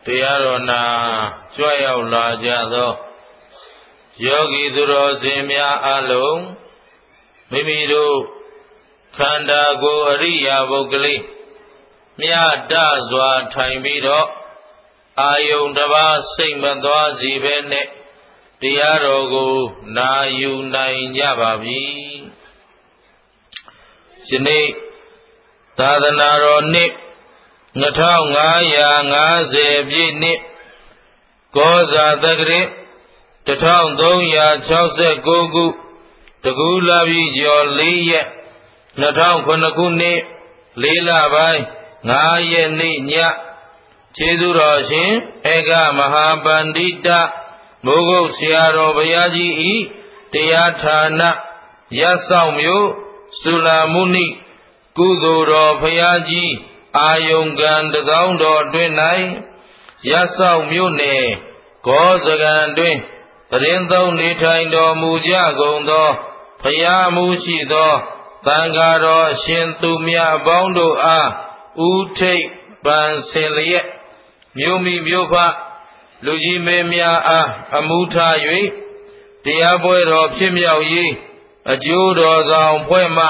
တရားတော်နာကြွရောက်လာကြသောယောဂီသူတော်စင်များအလုံးမိမိတို့ခန္ဓာကိုယ်အရိယာပုဂ္ဂလိမြတ်တစွာထိုင်ပြီးတော့အာယုန်တစ်ပါးစိတ်မသွားစီပဲနဲ့တရားတော်ကိုနာယူနိုင်ကြပါပြီယနေ့သာသနာတော်နှစ်2550ပြည့်နှစ်ကောဇာတက္ကရာ1369ခုတကူလာပြီကျော်4ရက်2009ခုနှစ်4လပိုင်း5ရက်နေ့ညကျေးဇူးတော်ရှင်ဧကမဟာပန္တိတမိုးကုတ်ဆရာတော်ဘုရားကြီးဤတရားဌာနရပ်ဆောင်မြို့သုလာမုနိကုသိုလ်တော်ဘုရားကြီးအာယုန်ကံတကောင်းတော်အတွင်း၌ရပ်ဆောင်မြို့နယ်ဂောစကံတွင်ပရင်သုံးနေထိုင်တော်မူကြကုန်သောဘုရားမူရှိသောသံဃာတော်ရှင်သူမြတ်အပေါင်းတို့အားဥထိတ်ပန်ဆင်လျက်မြို့မိမြို့ဖလူကြီးမင်းများအားအမှုထား၍တရားပွဲတော်ဖြစ်မြောက်ရေးအကျိုးတော်ဆောင်ဖွဲ့မှ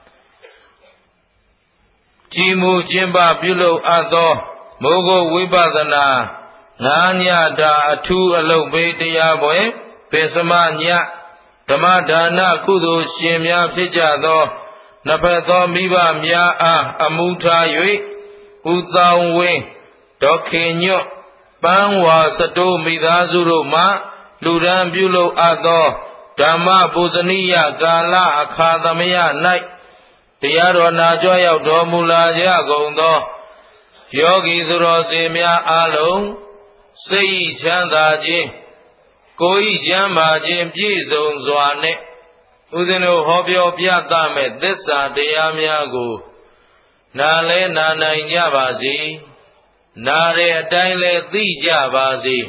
ကြီးမှုကျင်းပပြုလုပ်အပ်သောမိုးကုတ်ဝိပဿနာ9ညတာအထူးအလုပ်ပေးတရားပွဲပေစမညဓမ္မဒါနကုသိုလ်ရှင်များဖြစ်ကြသောနှစ်ဖက်သောမိဘများအားအမှုထား၍ဥသောင်းဝင်းဒေါခင်ညွတ်ပန်းဝါစတိုးမိသားစုတို့မှလူရန်ပြုလုပ်အပ်သောဓမ္မပူဇနိယကာလအခါသမယ၌တရားတော်နာကြွရောက်တော်မူလာကြကုန်သောယောဂီသူတော်စင်များအားလုံးစိတ်ချမ်းသာခြင်းကိုယ်ဤချမ်းသာခြင်းပြည့်စုံစွာနဲ့ဦးဇင်းတို့ဟောပြောပြသမဲ့သစ္စာတရားများကိုနာလဲနာနိုင်ကြပါစေနာတဲ့အတိုင်းလဲသိကြပါစေ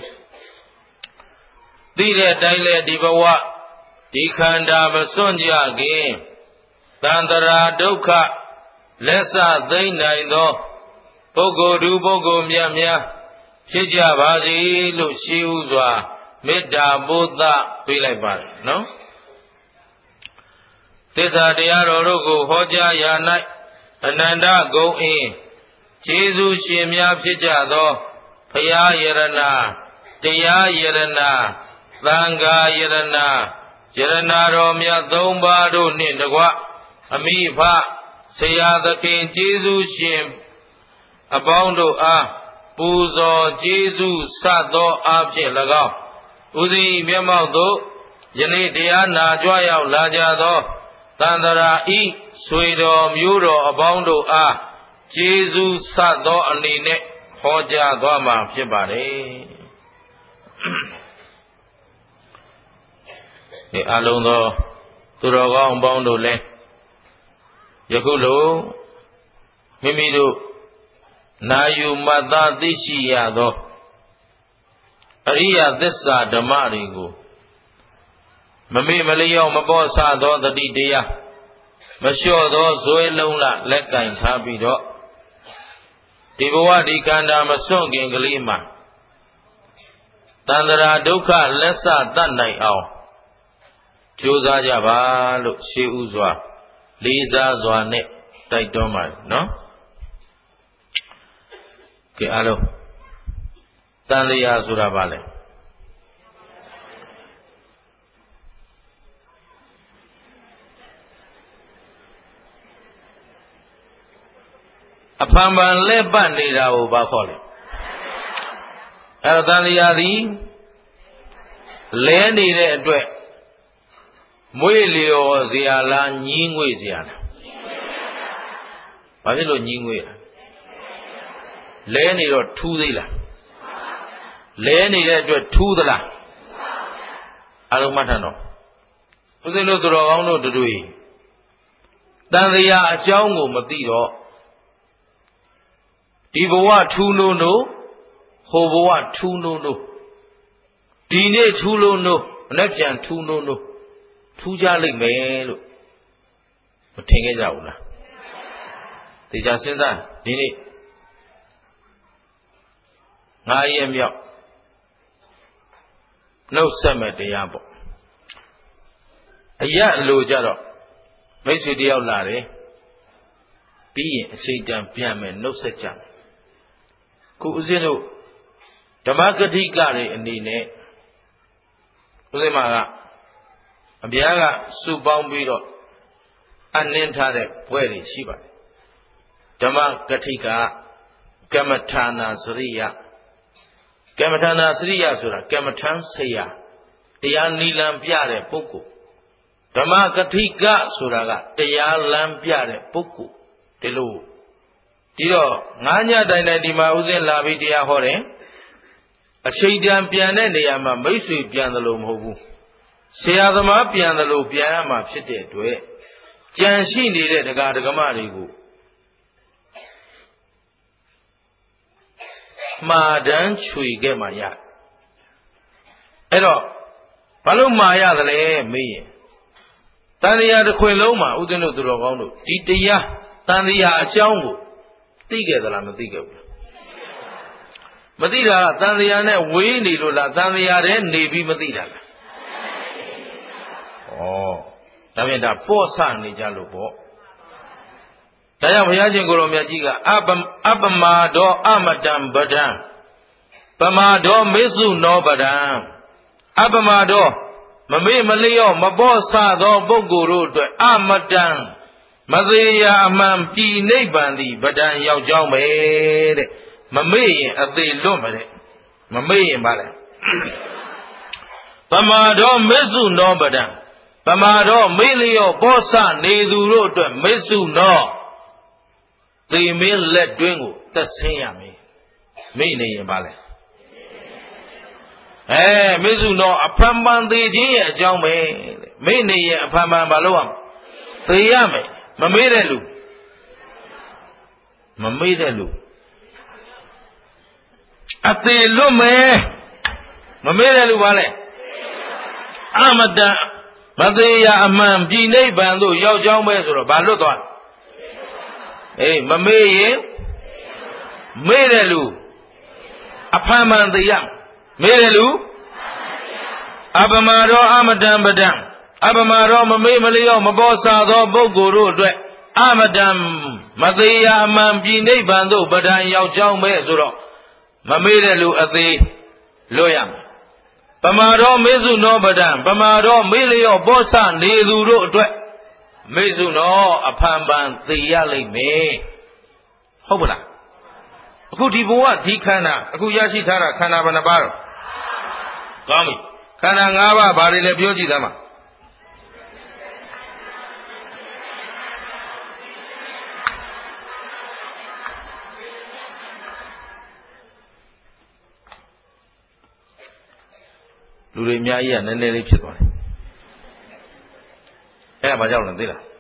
သိတဲ့အတိုင်းလဲဒီဘဝဒီခန္ဓာမစွန့်ကြခင်သန္တရာဒုက္ခလက်စသိမ့်နိုင်သောပုဂ္ဂိုလ်သူပုဂ္ဂိုလ်မြတ်များဖြစ်ကြပါစေလို့ရှိဥစွာမေတ္တာပို့သပေးလိုက်ပါတယ်နော်သစ္စာတရားတော်တို့ကိုဟောကြားရာ၌အနန္တဂုဏ်အင်းကျေးဇူးရှင်များဖြစ်ကြသောဘုရားယရဏတရားယရဏသံဃာယရဏယရဏတော်မြတ်သုံးပါးတို့နှင့်တကွအမိဖဆရာသခင်ကျေးဇူးရှင်အပေါင်းတို့အားပူဇော်ကျေးဇူးဆသောအားဖြင့်၎င်းဥသိမျက်မှောက်သို့ယနေ့တရားနာကြွရောက်လာကြသောသန္တရာဤဆွေတော်မျိုးတော်အပေါင်းတို့အားကျေးဇူးဆသောအနေနဲ့ဟောကြားသွားမှာဖြစ်ပါတယ်ဒီအလုံးသောသူတော်ကောင်းအပေါင်းတို့လည်းယခုလိုမိမိတို့နာယူမှတ်သားသိရှိရသောအရိယသစ္စာဓမ္မတွေကိုမမေ့မလျော့မပေါ့ဆသောတတိတရားမလျှော့သောဇွဲလုံးလလက်ကင်ထားပြီးတော့ဒီဘဝဒီခန္ဓာမစွန့်ခင်ကလေးမှာတန္တရာဒုက္ခလက်စတတ်နိုင်အောင်ကြိုးစားကြပါလို့ရှေးဥစွာလေးစားစွာနဲ့တိုက်တွန်းပါတယ်နော်ကဲအားလုံးတန်လျာဆိုတာဘာလဲအဖန်ဖန်လဲပတ်နေတာကိုဘာခေါ်လဲအဲ့တော့တန်လျာသည်လဲနေတဲ့အတွက်မွေးလျော်စရာလားညင်းငွေ့စရာလားဘာဖြစ်လို့ညင်းငွေ့လဲနေတော့ထူးသေးလားလဲနေတဲ့အတွက်ထူးသလားအားလုံးမှတ်ထားတော့ဦးဇင်းတို့သူတော်ကောင်းတို့တို့တန်တရားအကြောင်းကိုမသိတော့ဒီဘဝထူးလို့လို့ဟိုဘဝထူးလို့လို့ဒီနေ့ထူးလို့လို့မနေ့ပြန်ထူးလို့လို့ထူးကြလိမ့်မယ်လို့မထင်ခဲ့ကြဘူးလားသေချာစဉ်းစားဒီနေ့ 9 ရက်မြောက်နှုတ်ဆက်မဲ့တရားပေါ့အရအလိုကြတော့မိတ်ဆွေတယောက်လာတယ်ပြီးရင်အချိန်တန်ပြန်မယ်နှုတ်ဆက်ကြမယ်ခုဦးဇင်းတို့ဓမ္မဂတိကတွေအနေနဲ့ဦးဇင်းမကအဗျာကစုပေါင်းပြီးတော့အနှင်းထားတဲ့ဘွဲတွေရှိပါတယ်ဓမ္မဂတိကကမ္မထာနာစရိယကမ္မထာနာစရိယဆိုတာကမ္မထံဆရာတရားနိလံပြတဲ့ပုဂ္ဂိုလ်ဓမ္မဂတိကဆိုတာကတရားလမ်းပြတဲ့ပုဂ္ဂိုလ်ဒီလိုဒီတော့9 ညတိုင်တိုင်ဒီမှာဥစဉ်လာပြီးတရားဟောတယ်အချိန်တန်ပြန်တဲ့နေရာမှာမိတ်ဆွေပြန်တယ်လို့မဟုတ်ဘူးဆရာသမားပြန်တယ်လို့ပြန်ရမှာဖြစ်တဲ့အတွက်ကြံရှိနေတဲ့ဒကာဒကမတွေကိုမှားတန်းချွေခဲ့မှရအဲ့တော့ဘာလို့မှားရသလဲမေးရင်တန်တရားတစ်ခွင်လုံးမှာဥစဉ်တို့သူတော်ကောင်းတို့ဒီတရားတန်တရားအကြောင်းကိုသိခဲ့သလားမသိခဲ့ဘူးမသိတာတန်တရားနဲ့ဝေးနေလို့လားတန်တရားထဲနေပြီးမသိတာလားဩဒါပြန်ဒါပေါ့ဆနေကြလို့ပေါ့ဒါကြောင့်ဘုရားရှင်ကိုယ်တော်မြတ်ကြီးကအပမာဒောအမတံပဒံပမာဒောမေစုနောပဒံအပမာဒောမမေ့မလျော့မပေါ့ဆသောပုဂ္ဂိုလ်တို့အတွက်အမတံမသေးရာအမှန်ပြည်နိဗ္ဗာန်သည်ပဒံရောက်ကြောင်းပဲတဲ့မမေ့ရင်အသေးလွတ်မတဲ့မမေ့ရင်ပါလေပမာဒောမေစုနောပဒံပမာဒောမေ့လျော့ပေါ့ဆနေသူတို့အတွက်မေစုနောသေမင်းလက်တွင်းကိုသက်ဆင်းရမယ်မိနေရင်ပါလေမေစုနောအဖန်ပန်သေးခြင်းရဲ့အကြောင်းပဲမိနေရင်အဖန်ပန်ဘာလို့ရမလဲသေရမယ်မမေ့တဲ့လူမမေ့တဲ့လူအသေးလွတ်မယ်မမေ့တဲ့လူပါလေအမတန်မသေးရအမှန်ပြည်နိဗ္ဗာန်သို့ရောက်ကြောင်းပဲဆိုတော့ဘာလွတ်သွားမမေ့ရင်မေ့တဲ့လူအဖန်မှန်သေးရမေ့တဲ့လူအပမာရောအမတံပဒံအပမာရောမမေ့မလျော့မပေါ်စားသောပုဂ္ဂိုလ်တို့အတွက်အမတံမသေးရအမှန်ပြည်နိဗ္ဗာန်သို့ပဒံရောက်ကြောင်းပဲဆိုတော့မမေ့တဲ့လူအသေးလွတ်ရမယ်ပမာရောမေစုနောပဒံပမာရောမေ့လျော့ပေါ်စားနေသူတို့အတွက်မေစုနောအဖန်ပန်သေရလိမ့်မယ်ဟုတ်ပလားအခုဒီဘဝဒီခန္ဓာအခုရရှိထားတာခန္ဓာဘယ်နှပါတော့ကောင်းပြီခန္ဓာ၅ပါးဘာတွေလဲပြောကြည့်သမ်းပါလူတွေအများကြီးကနည်းနည်းလေးဖြစ်သွားတယ်အဲ့ဒါဘာကြောင့်လဲသိလား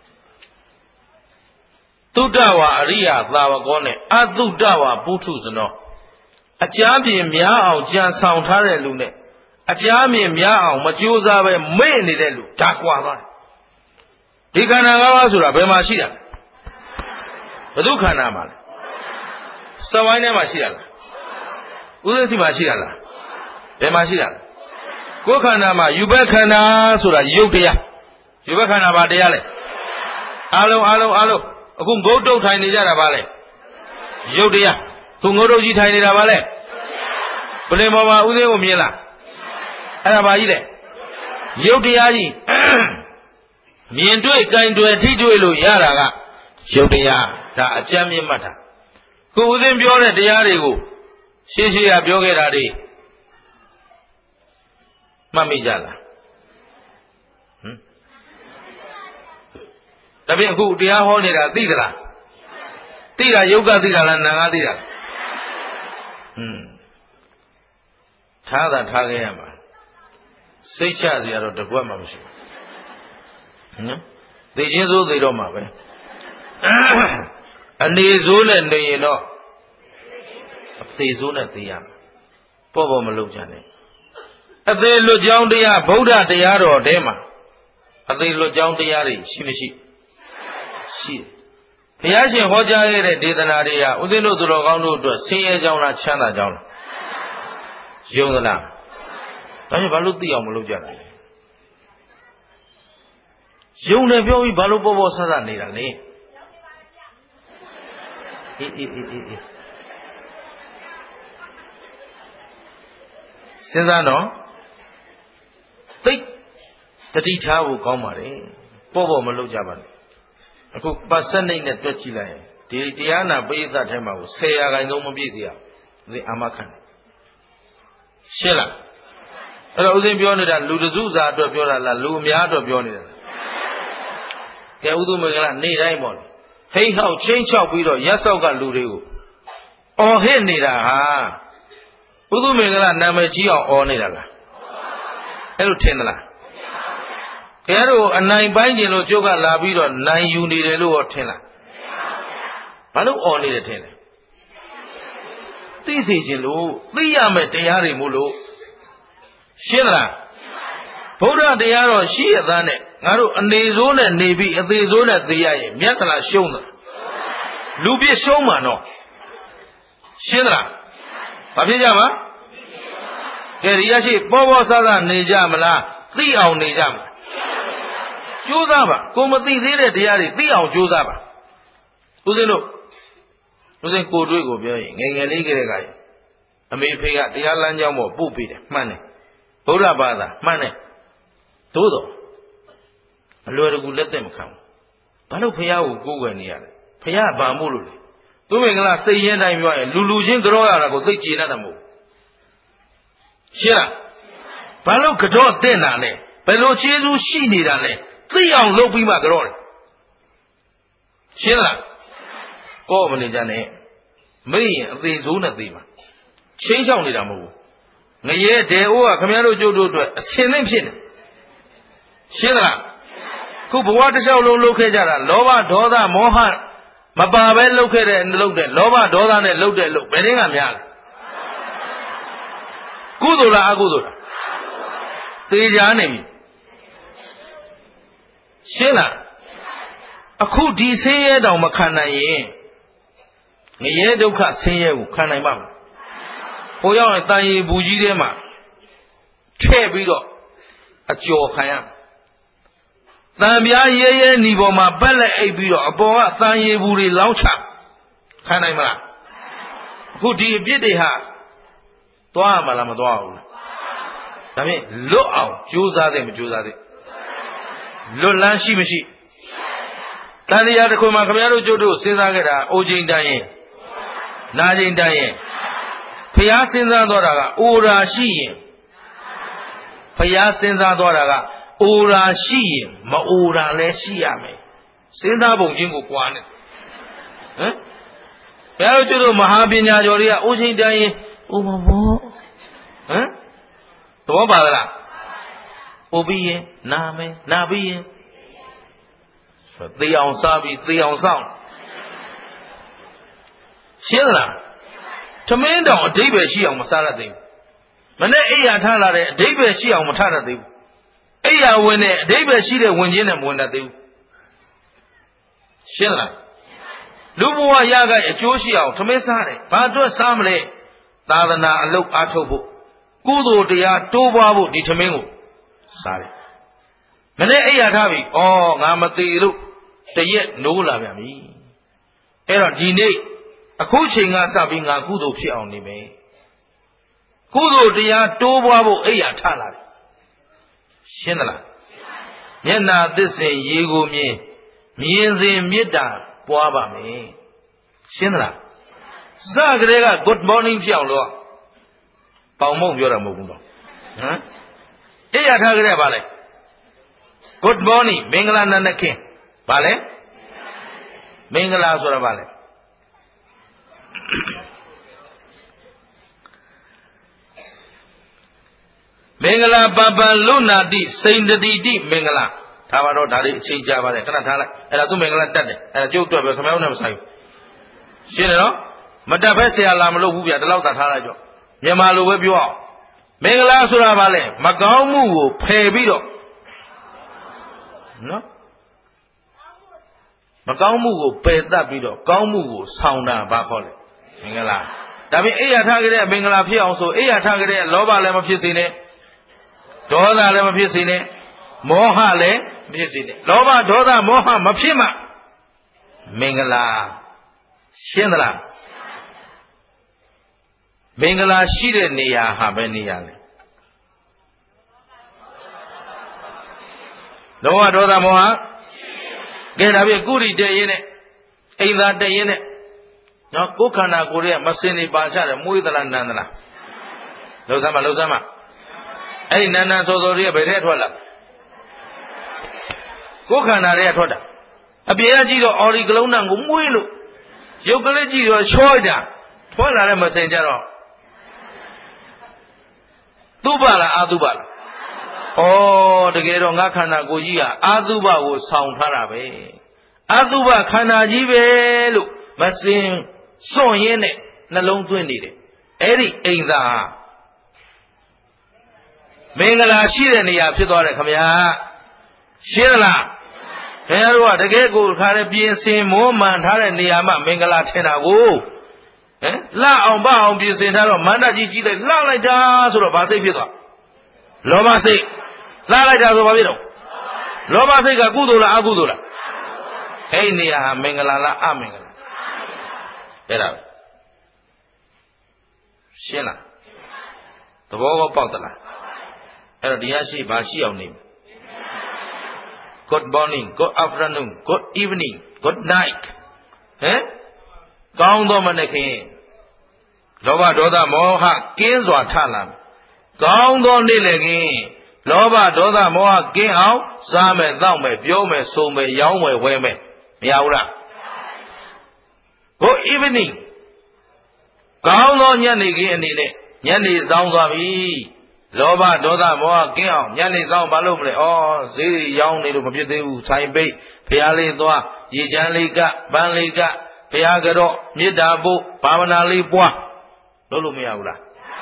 သုတ္တဝါအရိယသာဝကောနဲ့အသုတ္တဝါပုထုဇနောအကြမ်းပြင်များအောင်ကြံဆောင်ထားတဲ့လူနဲ့အကြမ်းပြင်များအောင်မကြိုးစားပဲမေ့နေတဲ့လူဒါကွာသွားတယ်ဒီခန္ဓာ၅ပါးဆိုတာဘယ်မှာရှိတာဘယ်သူခန္ဓာမှာလဲစဝိုင်းထဲမှာရှိတာလားဥဒ္ဒစီမှာရှိတာလားဘယ်မှာရှိတာလဲကိုယ်ခန္ဓာမှာယူဘက်ခန္ဓာဆိုတာယုတ်တရားယူဘက်ခန္ဓာဘာတရားလဲအားလုံးအခုငုတ်တုတ်ထိုင်နေကြတာပါလေယုတ်တရားသူငုတ်တုတ်ကြီးထိုင်နေတာပါလေပလင်ပေါ်မှာဥသိကိုမြင်လားအဲ့ဒါပါကြီးလေယုတ်တရားကြီးမြင်တွေ့ကြင်တွေ့ထိတွေ့လို့ရတာကယုတ်တရားဒါအကျမ်းမြင့်မှတ်တာခုဥသိပြောတဲ့တရားတွေကိုရှင်းရပြောခဲ့တာတွေမှတ်မိကြလားဒါဖြင့်အခုတရားဟောနေတာသိသလားသိတာယုတ်ကသိတာလားနာငါသိတာထားတာထားခဲ့ရမှာစိတ်ချစရာတော့တကွက်မှမရှိဘူးနော်သိချင်းစိုးသိတော့မှာပဲအနေဆိုးနဲ့နေရင်တော့အသေးဆိုးနဲ့သိရမှာပေါ့မလုပ်ကြနဲ့အသေးလွတ်ကြောင်းတရားဗုဒ္ဓတရားတော်ထဲမှာအသေးလွတ်ကြောင်းတရားတွေရှိမရှိရှိဘုရားရှင်ဟောကြားခဲ့တဲ့ဒေသနာတွေဟာဦးဇင်းတို့သူတော်ကောင်းတို့အတွက်ဆင်းရဲကြောင်းလားချမ်းသာကြောင်းလားယုံသလားဒါကြောင့်ဘာလို့သိအောင်မလုပ်ကြတာလဲယုံတယ်ပြောပြီးဘာလို့ပေါ်ပေါ်ဆဆနေတာလဲအေးစဉ်းစားတော့သိတတိထားဖို့ကောင်းပါတယ်ပေါ်ပေါ်မလုပ်ကြပါနဲ့အခုပါစနိတ်နဲ့တွက်ကြည့်လိုက်ရင်ဒီတရားနာပိဋကထဲမှာကို10%မပြည့်စေရဒီအာမခံရှင်းလားအဲ့တော့ဦးဇင်းပြောနေတာလူတစုစာအတွက်ပြောတာလားလူအများအတွက်ပြောနေတာလားကဲဥဒုမင်္ဂလာနေ့တိုင်းပေါ့ဟိဟောက်ချင်းချောက်ပြီးတော့ရက်ဆောက်ကလူတွေကိုအော်ဟစ်နေတာဟာဥဒုမင်္ဂလာနာမည်ကြီးအောင်အော်နေတာလားအဲ့လိုထင်သလားခင်ဗျားတို့အနိုင်ပိုင်းကျင်လို့ကျုပ်ကလာပြီးတော့နိုင်ယူနေတယ်လို့ဟောထင်လားဘာလို့အော်နေတယ်ထင်လဲသိစေခြင်းလို့သိရမယ်တရားတွေမို့လို့ရှင်းလားဗုဒ္ဓတရားတော်ရှိရသားနဲ့ငါတို့အနေဆိုးနဲ့နေပြီးအသေးဆိုးနဲ့သိရရင်မြတ်သလားရှုံးသလားလူပြည့်ရှုံးမှာနော်ရှင်းသလားဘာဖြစ်ကြမှာကဲဒီရရှိပေါ်ပေါ်ဆဆနေကြမလားသိအောင်နေကြမလားကြိုးစားပါကိုမသိသေးတဲ့တရားတွေသိအောင်ကြိုးစားပါဦးဇင်းတို့ဦးဇင်းကိုတွေ့ကိုပြောရင်ငယ်ငယ်လေးကလေးကအမေဖေကတရားလမ်းကြောင်းပေါ်ပို့ပေးတယ်မှန်တယ်ဗုဒ္ဓဘာသာမှန်တယ်သို့တော့အလွယ်တကူလက်သက်မခံဘူးဘာလို့ဖះကိုကိုးကွယ်နေရလဲဖះဘာမို့လို့လဲသူမင်္ဂလာစိတ်ရင်းတိုင်းပြောရင်လူချင်းကြောရတာကိုသိကြည်တတ်တယ်မဟုတ်ရှင်းလားဘာလို့ကြောတဲ့နာလဲဘယ်လိုခြေစူးရှိနေတာလဲသိအောင်လုပ်ပြီးမှကြောတယ်ရှင်းလားကောမနေကြနဲ့မေ့ရင်အသေးဆိုးနဲ့သေးမှာချင်းချောင်းနေတာမဟုတ်ဘူးငရဲဒေအိုးကခမည်းတော်ကျုပ်တို့အတွက်အစင်သိမ့်ဖြစ်နေရှင်းလားခုဘဝတစ်လျှောက်လုံးလုပ်ခဲ့ကြတာလောဘဒေါသမောဟမပါပဲလုပ်ခဲ့တဲ့လုပ်တဲ့လောဘဒေါသနဲ့လုပ်တဲ့လုပ်ဘယ်နည်းကများလဲကုသိုလ်လားအကုသိုလ်လားသေချာနေပြီရှင်းလားအခုဒီဆင်းရဲတောင်မခံနိုင်ရင်ငရဲဒုက္ခဆင်းရဲကိုခံနိုင်ပါ့မလားဟိုရောက်ရင်တန်ရီဘူးကြီးထဲမှာထည့်ပြီးတော့အကျော်ခံရတန်ပြားရဲရဲညီပေါ်မှာပက်လက်အိပ်ပြီးတော့အပေါ်ကတန်ရီဘူးတွေလောင်းချခံနိုင်မလားအခုဒီအပြစ်တွေဟာသွားမှာလားမသွားဘူးလားဒါဖြင့်လွတ်အောင်ကြိုးစားတယ်မကြိုးစားသေးလွတ်လန်းရှိမရှိတန်တရားတစ်ခုမှခင်ဗျားတို့ကျုပ်တို့စဉ်းစားခဲ့တာအိုချိန်တိုင်းရင်နာချိန်တိုင်းရင်ဖျားစဉ်းစားတော့တာကအိုရာရှိရင်ဖျားစဉ်းစားတော့တာကအိုရာရှိရင်မအိုရာလည်းရှိရမယ်စဉ်းစားပုံချင်းကိုကွာနေဟမ်ဘယ်လိုကျတို့မဟာပညာကျော်တွေကအိုချိန်တိုင်းရင်အိုမဘောဟမ်သဘောပါလားအိုပြီးရင်နာမယ်နာပြီးရင်သေအောင်စားပြီးသေအောင်စောင့်ရှင်းလားသမင်းတောင်အဓိပ္ပာယ်ရှိအောင်မစားရသေးဘူးမနဲ့အိယာထားလာတဲ့အဓိပ္ပာယ်ရှိအောင်မထားရသေးဘူးအိယာဝင်တဲ့အဓိပ္ပာယ်ရှိတဲ့ဝင်ခြင်းနဲ့မဝင်တတ်သေးဘူးရှင်းလားလူဘဝရကအကျိုးရှိအောင်သမင်းစားတယ်ဘာအတွက်စားမလဲသာသနာအလုပ်အားထုတ်ဖို့ကုသိုလ်တရားတိုးပွားဖို့ဒီသမင်းကိုစားတယ်မနဲ့အိယာထားပြီဩငါမသေးလို့တရက်နိုးလာပြန်ပြီအဲ့တော့ဒီနေ့အခုချိန်ကစပြီးငါကုသိုလ်ဖြစ်အောင်နေမယ်ကုသိုလ်တရားတိုးပွားဖို့အိယာထလာတယ်ရှင်းသလားမျက်နာသစ်စင်ရေကိုမြင်စဉ်မေတ္တာပွားပါမယ်ရှင်းသလားစကလေးက good morning ပြောင်းလို့ပေါင်မုံပြောတာမဟုတ်ဘူးတော့ဟမ်အိယာထားကြတဲ့ပါလေ good morning မင်္ဂလာနံနက်ခင်းဘာလဲမင်္ဂလာဆိုတာဘာလဲမင်္ဂလာပပလုနာတိစိန်တတိတိမင်္ဂလာဒါပါတော့ဒါလေးအချိန်ကြာပါတယ်ခဏထားလိုက်အဲ့ဒါသူမင်္ဂလာတက်တယ်အဲ့ဒါကျုပ်တွေ့ပဲခမောင်းနဲ့မဆိုင်ဘူးရှင်းတယ်နော်မတက်ဖက်ဆရာလာမလုပ်ဘူးဗျာဒီလောက်သာထားလိုက်ကြောမြန်မာလိုပဲပြောအောင်မင်္ဂလာဆိုတာဘာလဲမကောင်းမှုကိုဖယ်ပြီးတော့နော်မကောင်းမှုကိုပယ်တတ်ပြီးတော့ကောင်းမှုကိုဆောင်တာဘာခေါ်လဲမင်္ဂလာဒါပြင်အိယာထကြတဲ့မင်္ဂလာဖြစ်အောင်ဆိုအိယာထကြတဲ့လောဘလည်းမဖြစ်စေနဲ့ဒေါသလည်းမဖြစ်စေနဲ့မောဟလည်းမဖြစ်စေနဲ့လောဘဒေါသမောဟမဖြစ်မှမင်္ဂလာရှင်းသလားမင်္ဂလာရှိတဲ့နေရာဟာဘယ်နေရာလဲလောဘဒေါသမောဟကဲဒါပြင်ကုရိတဲ့ရင်နဲ့အိမ်သာတဲ့ရင်နဲ့နော်ကိုယ်ခန္ဓာကိုယ်ရဲ့မစင်နေပါချတယ်မွေးသလားနန်းသလားလှုပ်စမ်းမအဲ့ဒီနန်းစောစောတွေကဘယ်ထဲထွက်လာကိုယ်ခန္ဓာတွေကထွက်တာအပြေကကြည့်တော့အော်ဒီကလုံးတန်ကိုမွေးလို့ရုပ်ကလေးကြည့်တော့ချောတာထွက်လာတဲ့မစင်ကြတော့သူ့ပါလားအာသုဘလားဩတကယ်တော့ငါခန္ဓာကိုယ်ကြီးကအာသုဘကိုဆောင်ထားတာပဲအာသုဘခန္ဓာကြီးပဲလို့မစင်စွန့်ရင်းနဲ့နှလုံးသွင်းနေတယ်အဲ့ဒီအိမ်သာမင်္ဂလာရှိတဲ့နေရာဖြစ်သွားတယ်ခမညာရှင်းလားခင်ဗျားတို့ကတကယ်ကိုခါတဲ့ပြင်ဆင်မိုးမှန်ထားတဲ့နေရာမှာမင်္ဂလာထင်တာကိုလှအောင်ပအောင်ပြင်ဆင်ထားတော့မန္တကြီးကြီးလိုက်လှလိုက်တာဆိုတော့ဗာစိတ်ဖြစ်သွားလောဘစိတ်လှလိုက်တာဆိုဘာဖြစ်တော့လောဘစိတ်ကကုသိုလ်လားအကုသိုလ်လားအဲ့ဒီနေရာဟာမင်္ဂလာလားအမင်္ဂလာအဲ့ဒါရှင်းလားသဘောပေါက်သလားအဲ့တော့တရားရှိဘာရှိအောင်နေ Good morning good afternoon good evening good night ကောင်းသောမနက်ခင်းလောဘဒေါသမောဟကင်းစွာထလာကောင်းသောနေ့လည်ခင်းလောဘဒေါသမောဟကင်းအောင်စားမယ်တောက်မယ်ပြောမယ်ဆိုမယ်ရောင်းမယ်ဝယ်မယ်မရဘူးလား Good evening ကောင်းသောညနေခင်းအနေနဲ့ညနေဆောင်သွားပြီလောဘဒေါသမောဟကင်းအောင်ညနေဆောင်ဘာလို့မလဲဩဈေးရောင်းနေလို့မဖြစ်သေးဘူးဆိုင်ပိတ်ဖျားလေးသွားရေချမ်းလေးကပန်းလေးကဘုရားကတော့မေတ္တာပို့ဘာဝနာလေးပွားလုပ်လို့မရဘူးလား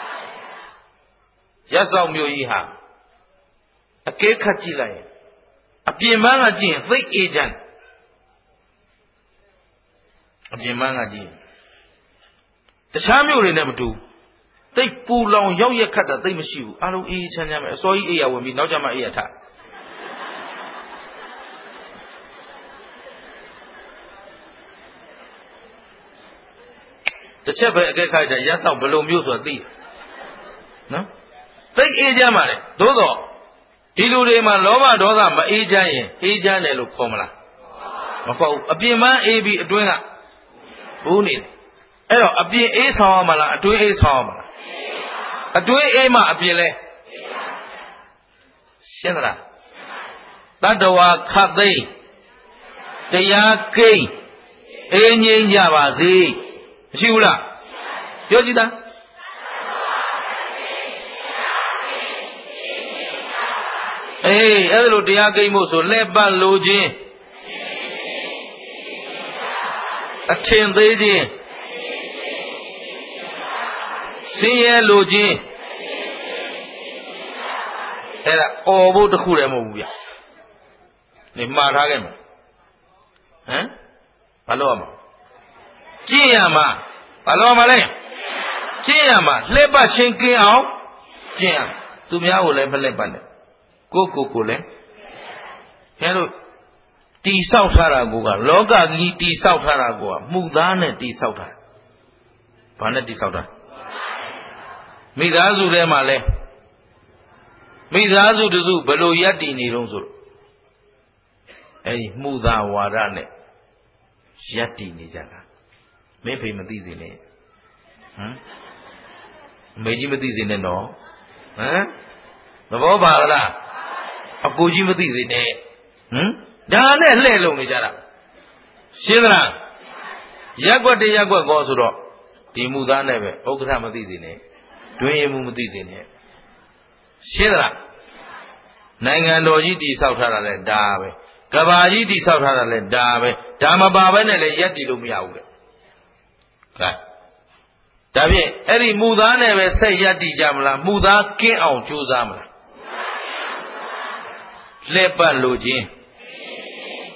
ရက်စောက်မျိုးကြီးဟာအကဲခတ်ကြည့်လိုက်ရင်အပြင်ပန်းကကြည့်ရင်သိအေးချမ်းအပြင်ပန်းကကြည့်တခြားမျိုးတွေနဲ့မတူသိပူလောင်ရောက်ရက်ခတ်တာသိမရှိဘူးအလုံးအေးချမ်းချမ်းပဲအစောကြီးအေးရဝင်ပြီးနောက်ကျမှအေးရထတစ်ချက်ပဲအကဲခတ်တဲ့ရက်ဆောက်ဘယ်လိုမျိုးဆိုသိနော်သိအေးချမ်းပါလေသို့တော့ဒီလူတွေမှာလောဘဒေါသမအေးချမ်းရင်အေးချမ်းတယ်လို့ခေါ်မလားမခေါ်ဘူးအပြင်ပန်းအေးပြီးအတွင်းကဘူးနေတယ်အဲ့တော့အပြင်အေးဆောင်ရမလားအတွင်းအေးဆောင်ရမလားအတွင်းအေးမှအပြင်လဲရှင်းသလားတတ္တဝါခတ်သိမ်းတရားကိန်းအေးငြိမ်းကြပါစေမရှိဘူးလားပြောကြည့်သားအေးအဲ့ဒါလိုတရားကိန်းမို့ဆိုလက်ပတ်လိုခြင်းအထင်သေးခြင်းဆင်းရဲလိုခြင်းအဲ့ဒါអော်ဖို့တခုလည်းမဟုတ်ဘူးဗျနေမှားထားခဲ့မယ်ဘာလို့ရမှာကျင့်ရမှာဘာလို့ရမှာလဲကျင့်ရမှာလှည့်ပတ်ခြင်းကင်းအောင်ကျင့်ရသူများကိုလည်းမလှည့်ပတ်နဲ့ကိုလည်းခင်ဗျားတို့တိဆောက်ထားတာကလောကကြီးတိဆောက်ထားတာကမှုသားနဲ့တိဆောက်တာဘာနဲ့တိဆောက်တာမိသားစုထဲမှာလဲမိသားစုတစုဘယ်လိုယက်တည်နေတုံးဆိုတော့အဲဒီမှုသားဝါဒနဲ့ယက်တည်နေကြတာမင်းဖေမသိစေနဲ့မေကြီးမသိစေနဲ့နော်သဘောပါလားအကိုကြီးမသိစေနဲ့ဒါနဲ့လှဲ့လုံနေကြတာရှင်းသလားရက်ွက်တရက်ွက်ကောဆိုတော့ဒီမှုသားနဲ့ပဲဥက္ကဋ္ဌမသိစေနဲ့တွင်ရမှုမသိစေနဲ့ရှင်းသလားနိုင်ငံတော်ကြီးတည်ဆောက်ထားတာလဲဒါပဲကဘာကြီးတည်ဆောက်ထားတာလဲဒါပဲဒါမပါဘဲနဲ့လည်းရက်တည်လို့မရဘူးလေဒါဖြင့်အဲ့ဒီမှုသားနဲ့ပဲဆက်ရက်တည်ကြမလားမှုသားကင်းအောင်ကြိုးစားမလားလက်ပတ်လိုခြင်း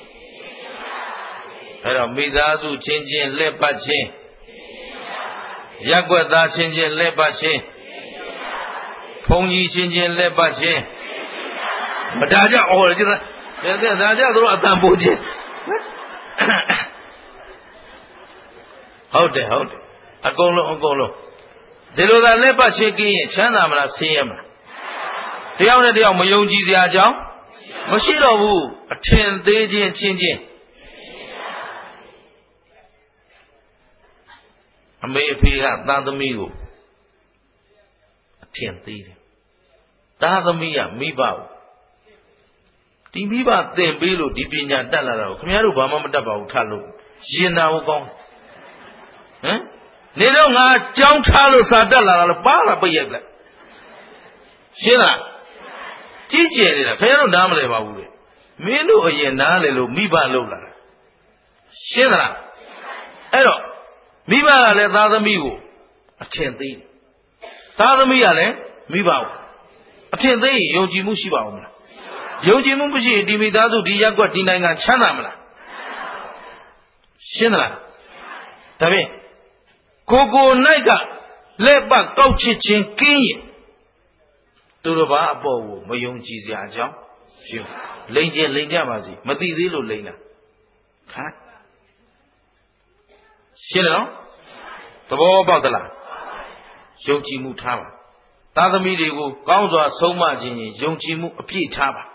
အဲ့တော့မိသားစုချင်းချင်းလက်ပတ်ခြင်းရက်ွက်သားချင်းချင်းလက်ပတ်ချင်းဘုံကြီးချင်းချင်းလက်ပတ်ချင်းမဒါကြအော်လေဒါကြတို့အတန်ပိုးချင်းဟုတ်တယ်အကုန်လုံးဒီလိုသာလက်ပတ်ချင်းကင်းရင်ချမ်းသာမလားဆင်းရဲမလားတယောက်နဲ့တယောက်မယုံကြည်စရာအကြောင်းမရှိတော့ဘူးအထင်သေးချင်းချင်းအမေအဖေကသားသမီးကိုအထင်သေးတယ်သားသမီးကမိဘကိုဒီမိဘသင်ပေးလို့ဒီပညာတတ်လာတာကိုခင်ဗျားတို့ဘာမှမတတ်ပါဘူးထလို့ရင်နာဖို့ကောင်းဟမ်နေတော့ငါကြောင်းထားလို့စာတက်လာတာလို့ပါလာပိတ်ရိုက်လိုက်ရှင်းလားကြီးကျယ်နေတာခင်ဗျားတို့နားမလဲပါဘူးလေမင်းတို့အရင်နားလေလို့မိဘလုပ်လာတာရှင်းလားအဲ့တော့မိဘကလည်းသားသမီးကိုအထင်သေးတယ်သားသမီးကလည်းမိဘကိုအထင်သေးရင်ယုံကြည်မှုရှိပါဦးမလားယုံကြည်မှုမရှိရင်ဒီမိသားစုဒီရပ်ကွက်ဒီနိုင်ငံချမ်းသာမလားရှင်းလားဒါဖြင့်ကို၌ကလက်ပတ်ကောက်ချစ်ခြင်းကင်းရင်သူတို့ဘာအပေါ်ကိုမယုံကြည်စရာအကြောင်းရှိလိန်ကြပါစီမသိသေးလို့လိန်တာခါရှင်းနော်သဘောပေါက်သလားယုံကြည်မှုထားပါသားသမီးတွေကိုကောင်းစွာဆုံးမခြင်းရင်ယုံကြည်မှုအပြည့်ထားပါ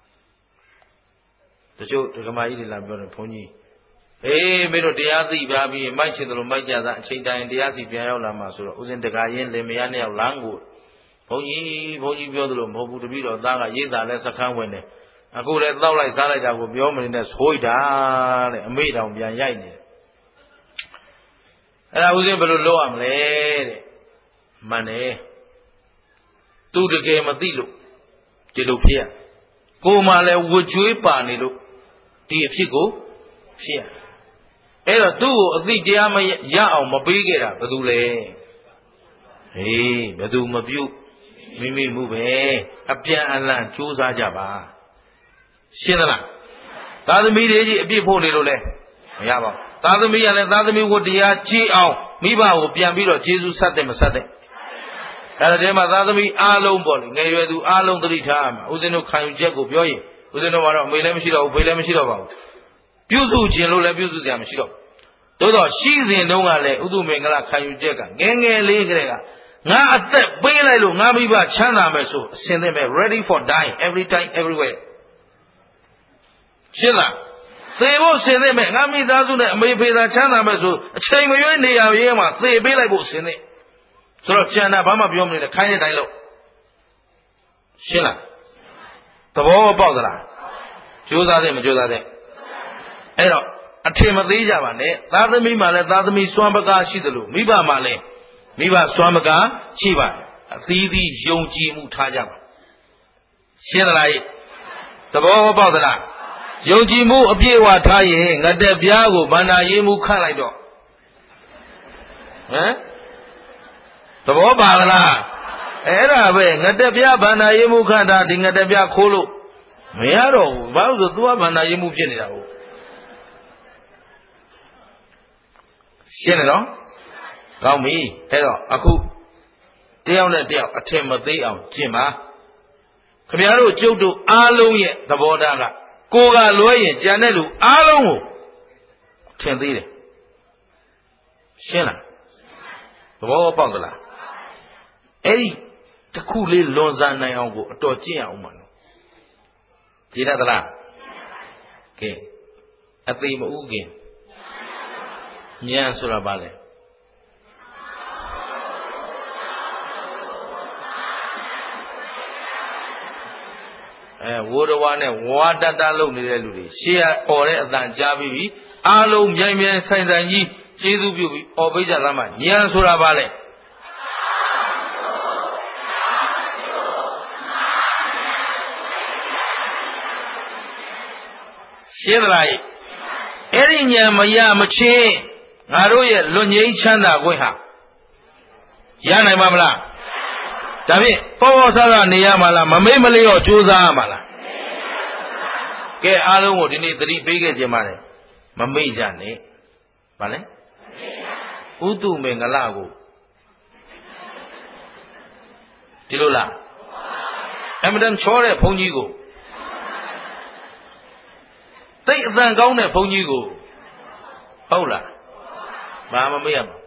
တချို့ဒကမာကြီးတွေလာပြောတယ်ဘုန်းကြီးမင်းတို့တရားသိပါပြီးမိုက်ချင်တယ်လို့မိုက်ကြတာအချိန်တိုင်းတရားစီပြန်ရောက်လာမှာဆိုတော့ဥစဉ်တကာရင်လင်မယားနှစ်ယောက်လမ်းကိုဘုန်းကြီးပြောသလိုမဟုတ်ဘူးတပည့်တော်သားကရိတ်တာလဲစခန်းဝင်တယ်အခုလဲတောက်လိုက်စားလိုက်တာကိုပြောမနေနဲ့ဆိုးတာတဲ့အမေတောင်ပြန်ရိုက်နေတယ်အဲ့ဒါဥစဉ်ဘယ်လိုလုပ်ရမလဲတဲ့မှန်တယ်သူတကယ်မသိလို့ဒီလိုဖြစ်ရကိုမှလည်းဝကြွေးပါနေလို့ဒီအဖြစ်ကိုဖြစ်ရအဲ့တော့သူ့ကိုအသိတရားမရအောင်မပေးခဲ့တာဘယ်သူလဲဘယ်သူမပြုတ်မိမိမှုပဲအပြန်အလှန်ကြိုးစားကြပါရှင်းသလားသားသမီးတွေကြီးအပြစ်ဖို့နေလို့လဲမရပါဘူးသားသမီးကလည်းသားသမီးကိုတရားကြည်အောင်မိဘကိုပြန်ပြီးတော့ကျေးဇူးဆက်တယ်မဆက်တဲ့အဲ့ဒါတည်းမှာသားသမီးအားလုံးပေါ့လေငယ်ရွယ်သူအားလုံးသတိထားရမှာဦးဇင်းတို့ခံယူချက်ကိုပြောရင်ဦးဇင်းတို့ကတော့အမေလည်းမရှိတော့ဘူးဖေလည်းမရှိတော့ပါဘူးပြုစုခြင်းလို့လည်းပြုစုကြမရှိတော့သို့တော့ရှိစဉ်တုန်းကလည်းဥဒုမင်္ဂလခံယူချက်ကငယ်ငယ်လေးကလေးကငါအသက်ပေးလိုက်လို့ငါမိဘချမ်းသာမယ်ဆိုအစဉ်သင့်ပဲ ready for dying every time everywhere ရှင်းလားသေဖို့စဉ်သင့်ပဲငါမိသားစုနဲ့အမေဖေသာချမ်းသာမယ်ဆိုအချိန်မရွေးနေရရေးမှာသေပေးလိုက်ဖို့စဉ်သင့်ဆိုတော့ကျန်တာဘာမှပြောမနေနဲ့ခိုင်းတဲ့တိုင်းလို့ရှင်းလားသဘောပေါက်သလားကြိုးစားတဲ့မကြိုးစားတဲ့အဲ့တော့အထင်မသေးကြပါနဲ့သားသမီးမှလည်းသားသမီးစွမ်းပကားရှိတယ်လို့မိဘမှလည်းမိဘစွမ်းပကားရှိပါတယ်အသီးသီးယုံကြည်မှုထားကြပါရှင်းသလားသဘောပေါက်သလားယုံကြည်မှုအပြည့်အဝထားရင်ငတက်ပြားကိုဗန္နာရေးမှုခန့်လိုက်တော့သဘောပါလားအဲ့ဒါပဲငတက်ပြားဗန္နာရေးမှုခန့်တာဒီငတက်ပြားခိုးလို့မရတော့ဘူးဘာလို့ဆို तू ကဗန္နာရေးမှုဖြစ်နေတာဟုတ်ရှင်းတယ်နော်ကောင်းပြီအဲ့တော့အခုတယောက်နဲ့တယောက်အထင်မသေးအောင်ကျင့်ပါခင်ဗျားတို့ကျုပ်တို့အားလုံးရဲ့သဘောထားကကိုယ်ကလွဲရင်ကြံတဲ့လူအားလုံးကိုထင်သေးတယ်ရှင်းလားသဘောပေါက်သလားအဲ့ဒီတခုလေးလွန်ဆန်နိုင်အောင်ကိုအတော်ကျင့်ရအောင်ပါနော်ကြည်ရသလားကဲအသေးမဥခင်ဉာဏ်ဆိုတာဘာလဲဝိုးတော်ဝါနဲ့ဝါတတလုပ်နေတဲ့လူတွေရှေ့ကអော်တဲ့အတန်ကြားပြီးပြီအားလုံးမြိုင်မြိုင်ဆိုင်ဆိုင်ကြီးကျေးဇူးပြုပြီးអော်ပေးကြသမှာဉာဏ်ဆိုတာဘာလဲရှင်းသလားအဲ့ဒီဉာဏ်မရမချင်းငါတို့ရဲ့လွတ်ငြိမ်းချမ်းသာခွင့်ဟာရနိုင်မှာမလားဒါဖြင့်ပေါ်ပေါ်ဆဆနေရမှာလားမမေ့မလျော့ကြိုးစားရမှာလားကဲအားလုံးကိုဒီနေ့သတိပေးခဲ့ခြင်းပါတယ်မမေ့ကြနဲ့ဗါလဲဥတုမင်္ဂလကိုဒီလိုလားအမတန်ချောတဲ့ဘုန်းကြီးကိုသိအတန်ကောင်းတဲ့ဘုန်းကြီးကိုဟုတ်လားဘာမမေ့ရဘူး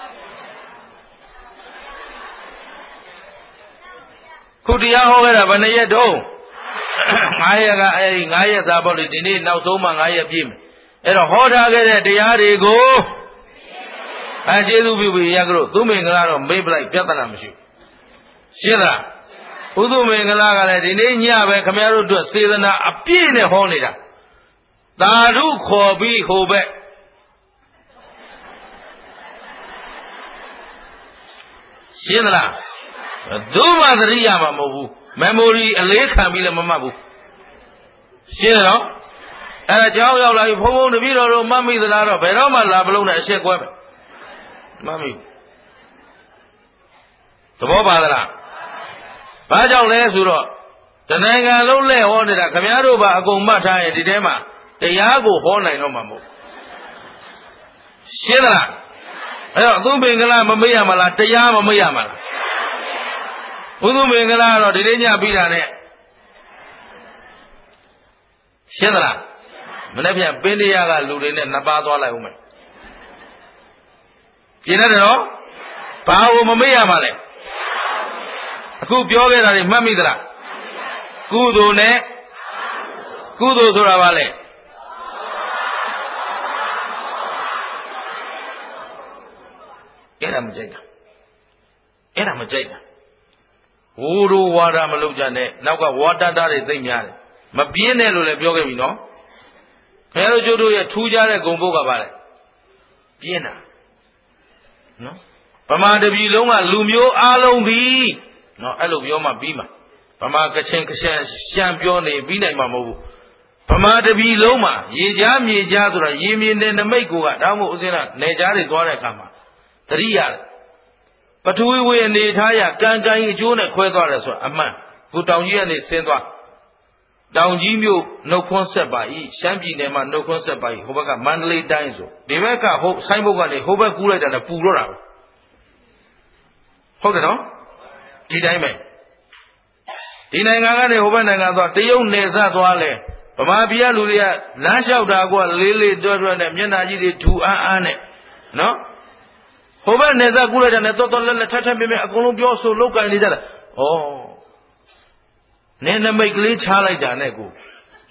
ခုတရားဟောခဲ့တာဘယ်နှရက်တုံး9ရက်ကအဲဒီ9ရက်စာပေါ့လေဒီနေ့နောက်ဆုံးမှ9ရက်ပြည့်မယ်အဲ့တော့ဟောထားခဲ့တဲ့တရားတွေကိုကျေးဇူးပြုပြီးရကြလို့သူမင်္ဂလာတော့မေ့ပလိုက်ပြဿနာမရှိဘူးရှင်းလားဥသုမင်္ဂလာကလည်းဒီနေ့ညပဲခမရတို့အတွက်စေတနာအပြည့်နဲ့ဟောနေတာသာဓုခေါ်ပြီးဟိုဘက်ရှင်းလားသူ့မှာသတိရမှာမဟုတ်ဘူး memory အလေးခံပြီးလည်းမမှတ်ဘူးရှင်းတော့အဲဒါကြောင်းရောက်လာပြီဘုံဘုံတပည့်တော်တို့မှတ်မိသလားတော့ဘယ်တော့မှလာမလုံးနဲ့အရှက်ကွဲပဲမှတ်မိသဘောပါသလားဘာကြောင့်လဲဆိုတော့တဏ္ဍာငါလုံးလဲဟောနေတာခမည်းတော်ဘာအကုန်မှတ်ထားရင်ဒီထဲမှာတရားကိုဟောနိုင်တော့မှာမဟုတ်ရှင်းသလားအဲ့တော့သူမင်္ဂလာမမေ့ရမလားတရားမမေ့ရမလားဘုသူမင်္ဂလာတော့ဒီနေ့ညပြီးတာနဲ့ရှင်းသလားမနေ့ပြန်ပင်းတရားကလူတွေနဲ့နှစ်ပါးသွားလိုက်ဦးမယ်ရှင်းတယ်နော်ဘာကိုမမေ့ရမှာလဲအခုပြောခဲ့တာတွေမှတ်မိသလားကုသိုလ်နဲ့ကုသိုလ်ဆိုတာဘာလဲအဲ့ဒါမကြိုက်တာအဲ့ဒါမကြိုက်တာဝိုးတို့ဝါဒမလုပ်ကြနဲ့နောက်ကဝါတတတွေသိမ့်များတယ်မပြင်းနဲ့လို့လည်းပြောခဲ့ပြီနော်ခင်ဗျားတို့ကျိုးတို့ရဲ့ထူးခြားတဲ့ဂုဏ်ပုဒ်ကပါလေပြင်းတာနော်ဗမာတပြည်လုံးကလူမျိုးအားလုံးပြီနော်အဲ့လိုပြောမှပြီးမှာဗမာကချင်ကရှမ်းရှမ်းပြောနေပြီးနိုင်မှာမဟုတ်ဘူးဗမာတပြည်လုံးမှာရေကြားမြေကြားဆိုတာရေမြေနဲ့နမိတ်ကိုကတောင်းမို့ဦးစင်းကနေကြားတွေသွားတဲ့အခါမှာတတိယပထဝီဝေအနေထားရကံကံအကျိုးနဲ့ခွဲသွားတယ်ဆိုတာအမှန်ကိုတောင်ကြီးကနေဆင်းသွားတောင်ကြီးမြို့နှုတ်ခွန်းဆက်ပါ၏ရှမ်းပြည်နယ်မှာနှုတ်ခွန်းဆက်ပါ၏ဟိုဘက်ကမန္တလေးတိုင်းဆိုဒီဘက်ကဟိုဆိုင်းဘုတ်ကနေဟိုဘက်ကူးလိုက်တာနဲ့ပူတော့တာဟုတ်တယ်နော်ဒီတိုင်းပဲဒီနိုင်ငံကနေဟိုဘက်နိုင်ငံသွားတရုတ်နယ်စပ်သွားလဲဗမာပြည်ကလူတွေကလမ်းလျှောက်တာကလေးလေးတွဲတွဲနဲ့မျက်နှာကြီးတွေထူအားအားနဲ့နော်ဟိုဘက်နယ်စပ်ကူးလိုက်တာနဲ့တော်တော်လက်လက်ထက်ထက်ပြင်းပြင်းအကုန်လုံးပြောဆိုလောက်ကင်နေကြတာဩနင်းနမိတ်ကလေးချလိုက်တာနဲ့ကို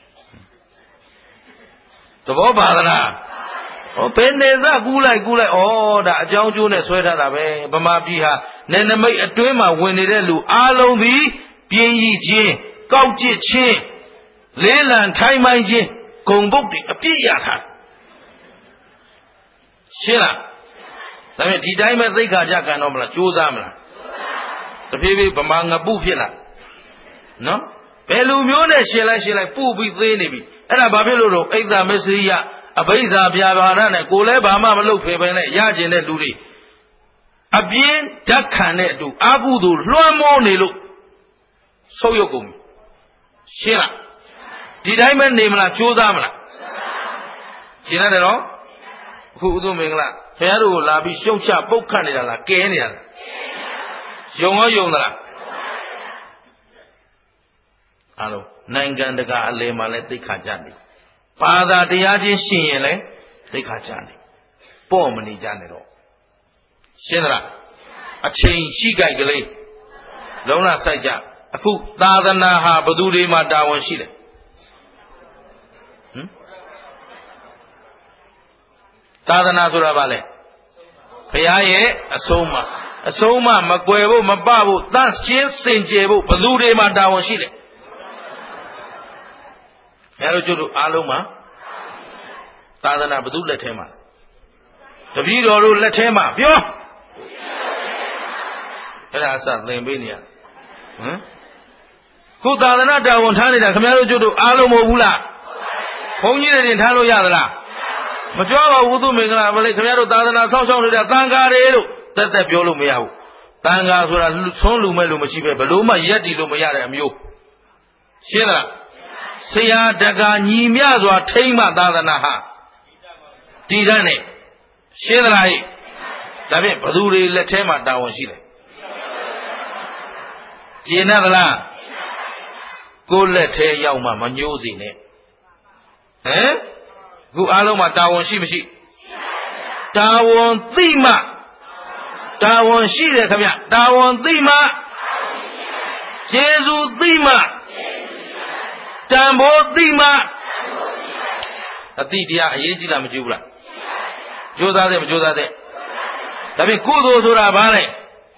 သဘောပါသလားဟောဘယ်နယ်စပ်ကူးလိုက်ဩဒါအကြောင်းကျိုးနဲ့ဆွဲထားတာပဲဗမာပြည်ဟာနယ်နမိတ်အတွင်းမှာဝင်နေတဲ့လူအားလုံးပြီးပြင်းကြီးချင်းကောက်ကျစ်ချင်းလေးလံထိုင်းမိုင်းချင်းဂုံပုတ်တွေအပြည့်ရထားရှင်းလားဒါပေမဲ့ဒီတိုင်းပဲသိက္ခာကြခံတော့မလားကြိုးစားမလားတဖြည်းဖြည်းဗမာငပုဖြစ်လာနော်ဘယ်လူမျိုးနဲ့ရှင်လိုက်ပူပြီးသေးနေပြီအဲ့ဒါဘာဖြစ်လို့တော့အိတ်သမစ္စရိယအဘိဇာပြာပါဒနဲ့ကိုလည်းဘာမှမလုပ်ဖေပဲနဲ့ရကျင်တဲ့လူတွေအပြင်းဓာတ်ခံတဲ့အတူအာဟုသူလွှမ်းမိုးနေလို့ဆုပ်ယုတ်ကုန်ပြီရှင်းလားဒီတိုင်းပဲနေမလားကြိုးစားမလားရှင်းရတယ်နော်အခုဥဒ္ဓမင်္ဂလာခင်ဗျားတို့ကိုလာပြီးရှုံချပုတ်ခတ်နေတာလားကဲနေတာလားယုံရောယုံသလားအားလုံးနိုင်ငံတကာအလယ်မှာလည်းသိက္ခာကျနေဘာသာတရားချင်းရှင်ရင်လည်းသိက္ခာကျနေပေါ့မနေကြနဲ့တော့ရှင်းသလားအချိန်ရှိကြိုက်ကလေးလုံးလာစိုက်ကြအခုသာသနာဟာဘသူတွေမှာတာဝန်ရှိတယ်သာသနာဆိုတာဘာလဲဘုရားရဲ့အဆုံးအမကွယ်ဖို့မပဖို့သန့်ရှင်းစင်ကြယ်ဖို့ဘသူတွေမှာတာဝန်ရှိတယ်အဲလိုကျတို့အားလုံးမှာသာသနာဘသူလက်ထဲမှာတပည့်တော်တို့လက်ထဲမှာပြောအဲ့ဒါအစသင်ပေးနေရခုသာသနာတာဝန်ထားနေတာခင်ဗျားတို့ကျတို့အားလုံးမဟုတ်ဘူးလားဘုန်းကြီးတွေတင်ထားလို့ရသလားမကြွားပါဘူးသူမင်္ဂလာမလေးခင်ဗျားတို့သာသနာဆောက်ရှောက်နေတာတန်ဃာတွေလို့တက်ပြောလို့မရဘူးတန်ဃာဆိုတာသွန်းလူမဲ့လို့မရှိပဲဘလို့မှရက်တီလို့မရတဲ့အမျိုးရှင်းလားဆရာတကာညီမြစွာထိမ့်မှသာသနာဟာတည်တတ်နေရှင်းသလားဟိဒါဖြင့်ဘသူတွေလက်ထဲမှာတာဝန်ရှိတယ်ကျေနပ်သလားကိုယ်လက်ထဲရောက်မှမညှိုးစီနဲ့ဟမ်ခုအားလုံးမှာတာဝန်ရှိမရှိတာဝန်သိမှတာဝန်ရှိတယ်ခင်ဗျတာဝန်သိမှကျေးဇူးသိမှတန်ဖိုးသိမှအတိတရားအရေးကြီးလားမကြည့်ဘူးလားကြိုးစားတယ်မကြိုးစားတဲ့ဒါဖြင့်ကုသိုလ်ဆိုတာဘာလဲ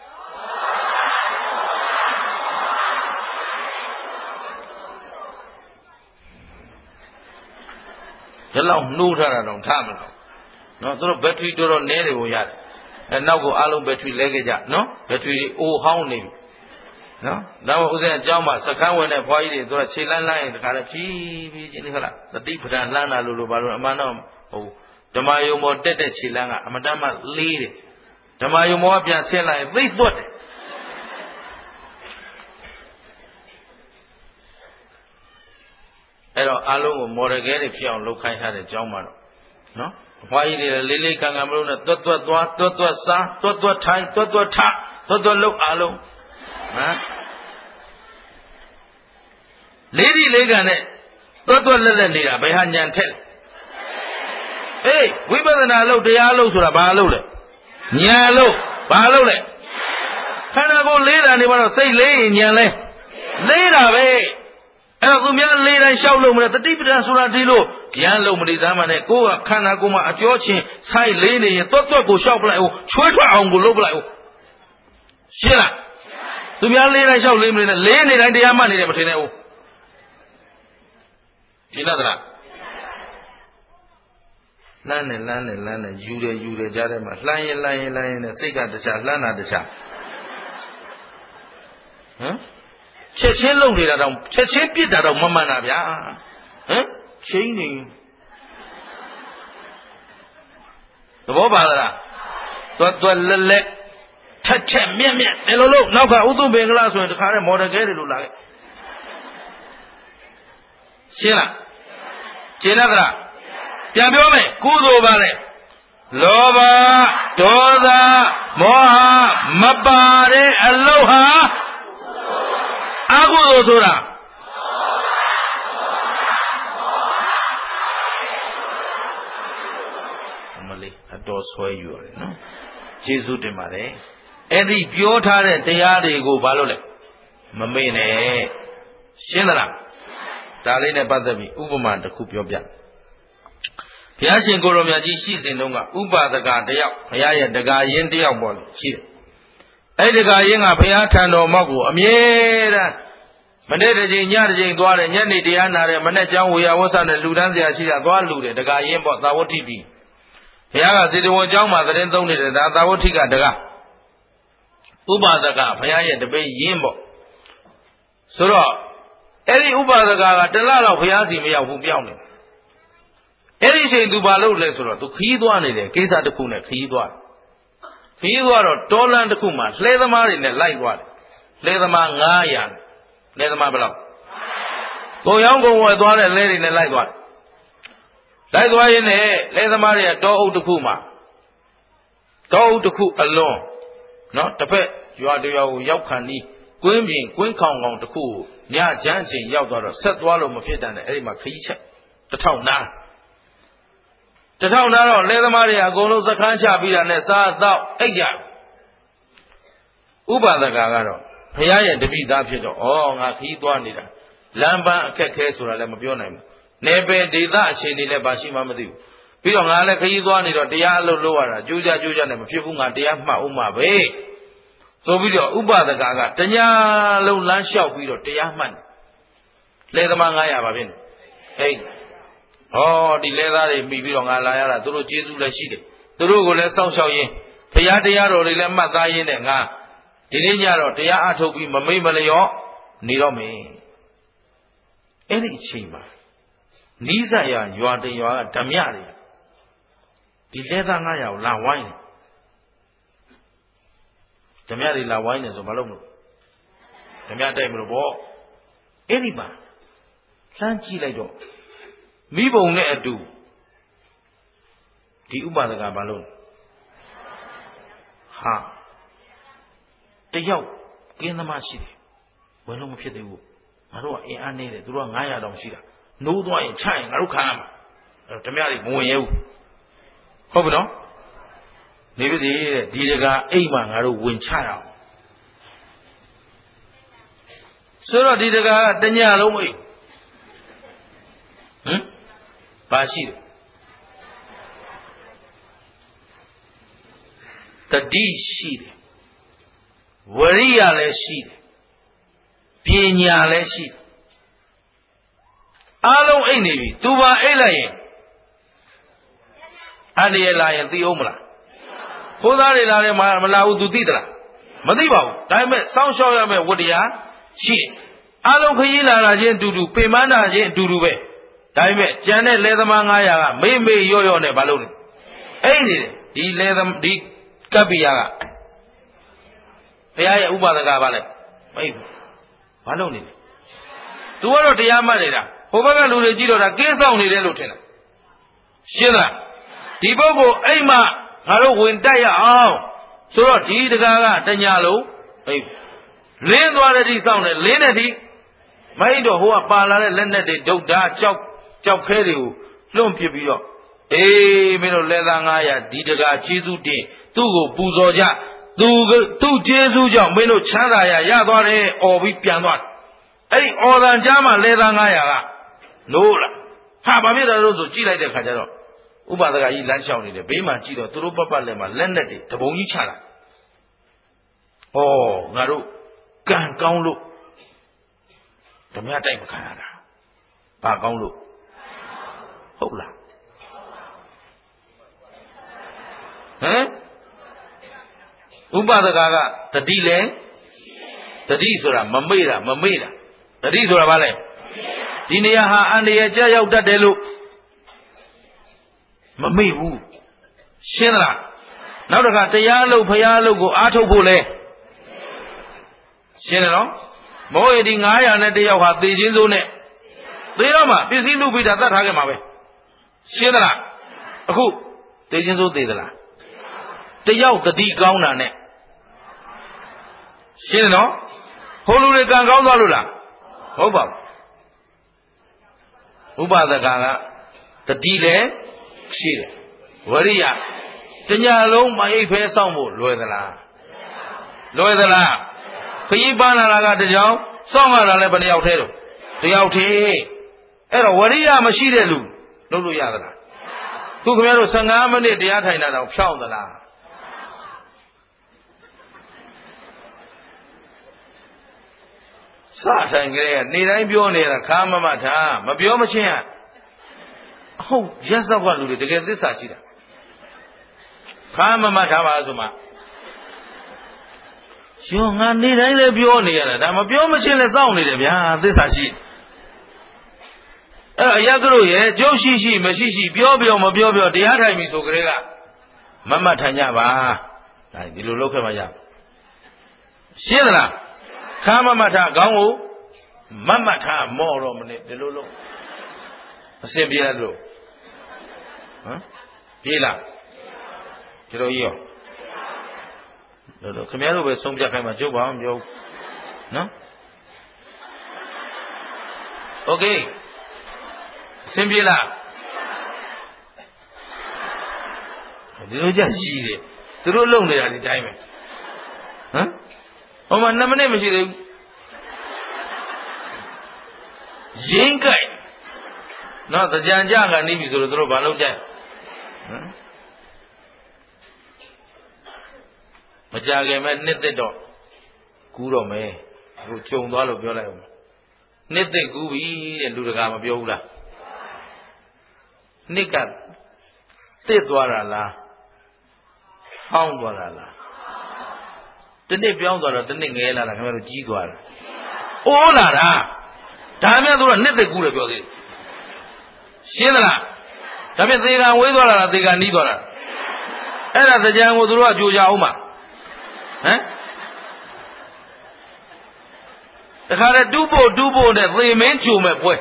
ဒီလောက်နှိုးထားတာတော့ထားမလို့နော်သူတို့ဘက်ထရီတော်တော်နည်းတယ်ကိုရတယ်အဲနောက်ကိုအားလုံးဘက်ထရီလဲခဲ့ကြနော်ဘက်ထရီတွေအိုဟောင်းနေပြီနော်ဒါမှဥစဉ်အကြောင်းမှာစကန်းဝင်တဲ့ဘွားကြီးတွေသူကခြေလန်းလန်းရင်တခါတည်းဖြည်းဖြည်းချင်းဟုတ်လားတတိပဒံလှမ်းတာလို့ဘာလို့အမှန်တော့ဟုတ်ဓမ္မယုံမောတက်တဲ့ခြေလန်းကအမတမ်းမှလေးတယ်ဓမ္မယုံမောကပြန်ဆင်းလိုက်သိသွတ်တယ်အဲ့တော့အားလုံးကိုမော်ဒယ်ကဲတွေဖြစ်အောင်လုပ်ခိုင်းထားတဲ့ကျောင်းမှာတော့နော်ဘွားကြီးတွေလေးလေးကန်ကန်မလို့နဲ့တွတ်တွတ်သွားတွတ်တွတ်စားတွတ်တွတ်ထိုင်တွတ်တွတ်ထတွတ်တွတ်လုပ်အားလုံးဟမ်လေးဒီလေးကန်နဲ့တွတ်တွတ်လက်လက်နေတာဘယ်ဟာညံထက်အေးဝိပဿနာလုပ်တရားလုပ်ဆိုတာဘာလုပ်လဲညံလုပ်ဘာလုပ်လဲခန္ဓာကိုယ်လေးတာနေမှာတော့စိတ်လေးရင်ညံလဲလေးတာပဲအဲ့တော့သူများလေးတိုင်းရှောက်လို့မလဲတတိပဒံဆိုတာဒီလိုရမ်းလို့မနေသားမှနဲ့ကိုယ်ကခန္ဓာကိုယ်မှာအကျော်ချင်းဆိုင်လေးနေရင်တွတ်တွတ်ကိုရှောက်ပလိုက်အောင်ချွေးထွက်အောင်ကိုလုပ်ပလိုက်အောင်ရှင်းလားသူများလေးတိုင်းရှောက်လေးမနေနဲ့လေးနေတိုင်းတရားမှတ်နေတယ်မထင်နဲ့ဦးရှင်းလားသလားလှမ်းနေယူတယ်ကြားထဲမှာလှမ်းရင်နဲ့စိတ်ကတခြားလှမ်းတာတခြားဟမ်ချက်ချင်းလုံနေတာတော့ချက်ချင်းပြစ်တာတော့မမှန်တာဗျာဟမ်ချင်းနေသဘောပါလားတွတ်လက်ထက်မြက်တယ်လို့နောက်ကဥသုဘင်္ဂလာဆိုရင်တခါတည်းမော်ဒယ်ကဲတွေလို့လာခဲ့ရှင်းလားရှင်းလားပြန်ပြောမယ်ကုသိုလ်ပါလေလောဘဒေါသမောဟမပါတဲ့အလုပ်ဟာအကုသိုလ်ဆိုတာမလေးအတော်ဆွဲယူရတယ်နော်ကျေးဇူးတင်ပါတယ်အဲ့ဒီပြောထားတဲ့တရားတွေကိုဘာလို့လဲမမေ့နဲ့ရှင်းသလားဒါလေးနဲ့ပတ်သက်ပြီးဥပမာတစ်ခုပြောပြဘုရားရှင်ကိုရောမြတ်ကြီးရှိစဉ်တုန်းကဥပဒကတယောက်ဘုရားရဲ့တကာရင်းတယောက်ပေါ့လေရှိတယ်အဲ့ဒီတကာရင်းကဘုရားထံတော်မောက်ကိုအမြဲတမ်းမနေ့တစ်ချိန်ညတစ်ချိန်သွားတယ်ညနေတရားနာတယ်မနေ့ကျောင်းဝေယဝဆနဲ့လူတန်းစရာရှိတာသွားလူတယ်တကာရင်းပေါ့သာဝတိပြီဘုရားကစေတဝန်ကျောင်းမှာသတင်းသုံးနေတယ်ဒါသာဝတိကတကာဥပဒကဘုရားရဲ့တပိတ်ရင်းပေါ့ဆိုတော့အဲ့ဒီဥပဒကတလလောက်ဘုရားစီမရောက်ဘူးပြောင်းနေအဲ့ဒီအချိန်သူဘာလုပ်လဲဆိုတော့သူခီးသွားနေတယ်ကိစ္စတစ်ခုနဲ့ခီးသွားတော့တောလန်းတစ်ခုမှာလှဲသမားတွေနဲ့လိုက်သွားတယ်လှဲသမား900လှဲသမားဘယ်လောက်ကိုရောင်းကုန်ဝယ်သွားတဲ့လှဲတွေနဲ့လိုက်သွားရင်းနဲ့လှဲသမားတွေကတောအုပ်တစ်ခုမှာတောအုပ်တစ်ခုအလွန်နော်တစ်ဖက်ရွာတရွာကိုရောက်ခံပြီးကွင်းပြင်ကွင်းခေါင်တစ်ခုကိုညချမ်းချိန်ရောက်သွားတော့ဆက်သွားလို့မဖြစ်တတ်နဲ့အဲ့ဒီမှာခီးချက်1000နားတော့လဲသမားတွေအကုန်လုံးစခန်းချပြီးတာနဲ့စားတော့အိတ်ကြဥပဒကကတော့ဘုရားရဲ့တပိသားဖြစ်တော့ဩငါခီးသွားနေတာလမ်းပန်းအခက်ခဲဆိုတာလည်းမပြောနိုင်ဘူးနေပယ်ဒေသအခြေအနေလည်းဘာရှိမှမသိဘူးပြီးတော့ငါလည်းခီးသွားနေတော့တရားအလုပ်လုပ်ရတာကြိုးကြနဲ့မဖြစ်ဘူးငါတရားမှတ်ဦးမှာပဲဆိုပြီးတော့ဥပဒကကတညာလုံးလမ်းလျှောက်ပြီးတော့တရားမှတ်လဲသမား900ပါဖြစ်နေဟဲ့ဒီလဲသားတွေမိပြီးတော့ငါလာရတာသူတို့ကျေးဇူးလည်းရှိတယ်သူတို့ကိုလည်းစောင့်ရှောက်ရင်းဘုရားတရားတော်တွေလည်းမှတ်သားရင်းနဲ့ငါဒီနေ့ညတော့တရားအထုတ်ပြီးမမိတ်မလျော့နေတော့မယ်အဲ့ဒီအချိန်မှာနီးစပ်ရာရွာတရွာကဓမြတွေဒီလဲသား900ကိုလာဝိုင်းတယ်ဓမြတွေလာဝိုင်းတယ်ဆိုဘာလို့မလို့ဓမြတိုက်မလို့ပေါ့အဲ့ဒီမှာလှမ်းကြည့်လိုက်တော့မိဘုံနဲ့အတူဒီဥပဒကဘာလို့ဟာတယောက်ကင်းသမားရှိတယ်ဝင်လို့မဖြစ်သေးဘူးငါတို့ကအင်အားနေတယ်သူတို့က900တောင်ရှိတာနိုးသွားရင်ချရင်ငါတို့ခံရမှာအဲ့တော့ဓမြတွေမဝင်ရဘူးဟုတ်ပြီနော်နေပြီဒီတကာအိမ်မှာငါတို့ဝင်ချရအောင်ဆိုတော့ဒီတကာတညလုံးအိမ်ဘာရှိတယ်တတိရှိတယ်ဝရိယလည်းရှိတယ်ပညာလည်းရှိတယ်အားလုံးအိတ်နေပြီသူပါအိတ်လိုက်ရင်အန္တရာယ်လာရင်သိအောင်မလားခိုးသားတွေလာတယ်မလာဘူးသူသိသလားမသိပါဘူးဒါပေမဲ့စောင့်ရှောက်ရမယ့်ဝတ္တရားရှိတယ်အားလုံးခရီးလာတာချင်းအတူတူပင်မနာချင်းအတူတူပဲဒါပေမဲ့ကြံတဲ့လဲသမား900ကမေ့ရော့နဲ့ဘာလုပ်လဲအိတ်နေတယ်ဒီလဲဒီကပ္ပိယကဘုရားရဲ့ဥပဒကပါလဲမိတ်ဘာလုပ်နေလဲသူကတော့တရားမှတ်နေတာဟိုဘက်ကလူတွေကြည့်တော့ဒါကင်းဆောင်နေတယ်လို့ထင်တယ်ရှင်းလားဒီပုဂ္ဂိုလ်အိမ်မှာငါတို့ဝင်တိုက်ရအောင်ဆိုတော့ဒီတကားကတညာလုံးအိမ်လင်းသွားတဲ့ဒီဆောင်တယ်လင်းတဲ့ဒီမိုက်တော့ဟိုကပါလာတဲ့လက်နဲ့တွေဒုတ်ဓာကြောက်ခဲတွေကိုလွန့်ပစ်ပြီးတော့အေးမင်းတို့လက်သား900ဒီတကားကျေးဇူးတင်သူ့ကိုပူဇော်ကြသူ့ကျေးဇူးကြောင့်မင်းတို့ချမ်းသာရသွားတယ်អော်ပြီးပြန်သွားတယ်အဲ့ဒီအော်တန်ကြားမှာလက်သား900ကနိုးလာဟာဘာဖြစ်တာလို့ဆိုကြည့်လိုက်တဲ့ခါကျတော့ဥပဒကကြီးလမ်းလျှောက်နေတယ်ဘေးမှာကြည့်တော့သူတို့ပတ်လက်မှာလက်နဲ့တွေတပုံကြီးချလာဩငါတို့ကံကောင်းလို့ဓမြတိုက်မခံရတာဘာကောင်းလို့ဟုတ်လားဟမ်ဥပဒကကတတိလဲတတိဆိုတာမမေ့တာတတိဆိုတာဘာလဲဒီနေရာဟာအန္တရာယ်ကြောက်ရောက်တတ်တယ်လို့မမေ့ဘူးရှင်းသလားနောက်တစ်ခါတရားလို့ဖရာလို့ကိုအားထုတ်ဖို့လဲရှင်းတယ်နော်မဟုတ်ရင်ဒီ900နဲ့တယောက်ဟာသေခြင်းစိုးနဲ့သေတော့မှပစ္စည်းလူပိတာတတ်ထားခဲ့မှာပဲရှင်းသလားအခုသေခြင်းစိုးသေသလားတယောက်တတိကောင်းတာနဲ့ရှင်းတယ်နော်ဟိုလူတွေကံကောင်းသွားလို့လားဟုတ်ပါဘူးဥပဒကကတတိလည်းရှိတယ်ဝရိယတညာလုံးမအိပ်ဖဲစောင့်ဖို့လွယ်သလားခရီးပန်းလာတာကတကြောင်စောင့်ရတာလည်းဘယ်နှယောက်သေးတော့တယောက်သေးအဲ့တော့ဝရိယမရှိတဲ့လူလုပ်လို့ရသလားသူခင်ဗျားတို့15မိနစ်တရားထိုင်တာတော့ဖြောင်းသလားစဆိုင်ကလေးကနေတိုင်းပြောနေတာခါမမထားမပြောမချင်းဟုတ်ရက်စောက်ကလူတွေတကယ်သစ္စာရှိတာခါမမထားပါဆိုမှရောငါနေတိုင်းလည်းပြောနေရတာဒါမပြောမချင်းလည်းစောင့်နေတယ်ဗျာသစ္စာရှိအဲ့အရကတို့ရဲ့ကြုတ်ရှိမရှိပြောမပြောတရားထိုင်ပြီဆိုကြတဲ့ကမမထိုင်ကြပါဒါဒီလိုလုပ်ခဲ့မှရရှင်းသလားခါမထားခေါင်းကိုမထားမော့တော့မနဲ့ဒီလိုလုပ်အစင်ပြေတယ်လို့ဟမ်ပြေးလားဒီလိုကြီးရောလို့ခင်ဗျားတို့ပဲဆုံးဖြတ်ခိုင်းမှာကျုပ်ဘာမှမပြောဘူးနော်โอเคအစင်ပြေလားဒီလိုကြရှိတယ်သူတို့လုံနေတာဒီတိုင်းပဲဟမ်ဟိုမှာ2မိနစ်မရှိသေးဘူးရင်းကြိုက်နော်ကြံကြကနေပြီဆိုတော့တို့ဘာလုပ်ကြဟမ်မကြခင်မဲ့နှစ်သက်တော့ကူးတော့မယ်ဟိုခြုံသွားလို့ပြောလိုက်အောင်နှစ်သက်ကူးပြီတဲ့လူတကာမပြောဘူးလားနှစ်ကတစ်သွားတာလားဟောင်းသွားတာလားတနစ်ပြောင်းသွားတော့တနစ်ငဲလာတာခင်ဗျားတို့ကြီးသွားတာအိုးလာတာဒါမှမဟုတ်သူကနှစ်သက်ကူးတယ်ပြောသေးတယ်ရှင်းသလားဒါဖြင့်သေကံဝေးသွားတာလားသေကံနီးသွားတာအဲ့ဒါကြံကိုသူတို့ကကြိုကြအောင်မှာဟမ်တခါတည်းတူးဖို့နဲ့သေမင်းကြိုမဲ့ပွဲ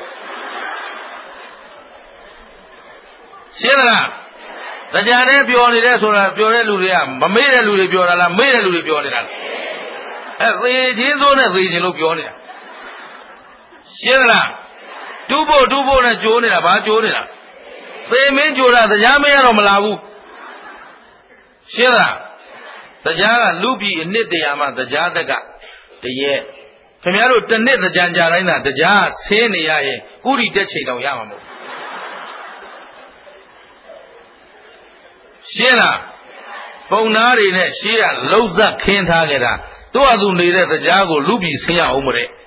ရှင်းသလားကြံနဲ့ပြောနေတဲ့ဆိုတာပြောတဲ့လူတွေကမမေ့တဲ့လူတွေပြောတာလားမေ့တဲ့လူတွေပြောနေတာလားအဲ့သေခြင်းစိုးနဲ့သေခြင်းလို့ပြောနေတာရှင်းလားတူဖို့နဲ့ကြိုးနေတာဘာကြိုးနေတာသေမင်းကြိုးတာတရားမရတော့မလာဘူးရှင်းလားတရားကလူပြည်အနှစ်တရာမှတရားတက်ကတရက်ခင်ဗျားတို့တစ်နှစ်တရားကြတိုင်းသာတရားဆင်းနေရရင်ကုရီတက်ချိန်တော့ရမှာမဟုတ်ရှင်းလားပုံနာတွေနဲ့ရှေးကလှုပ်ဆက်ခင်းထားကြတာသူ့အသူနေတဲ့တရားကိုလူပြည်ဆင်းရအောင်မတဲ့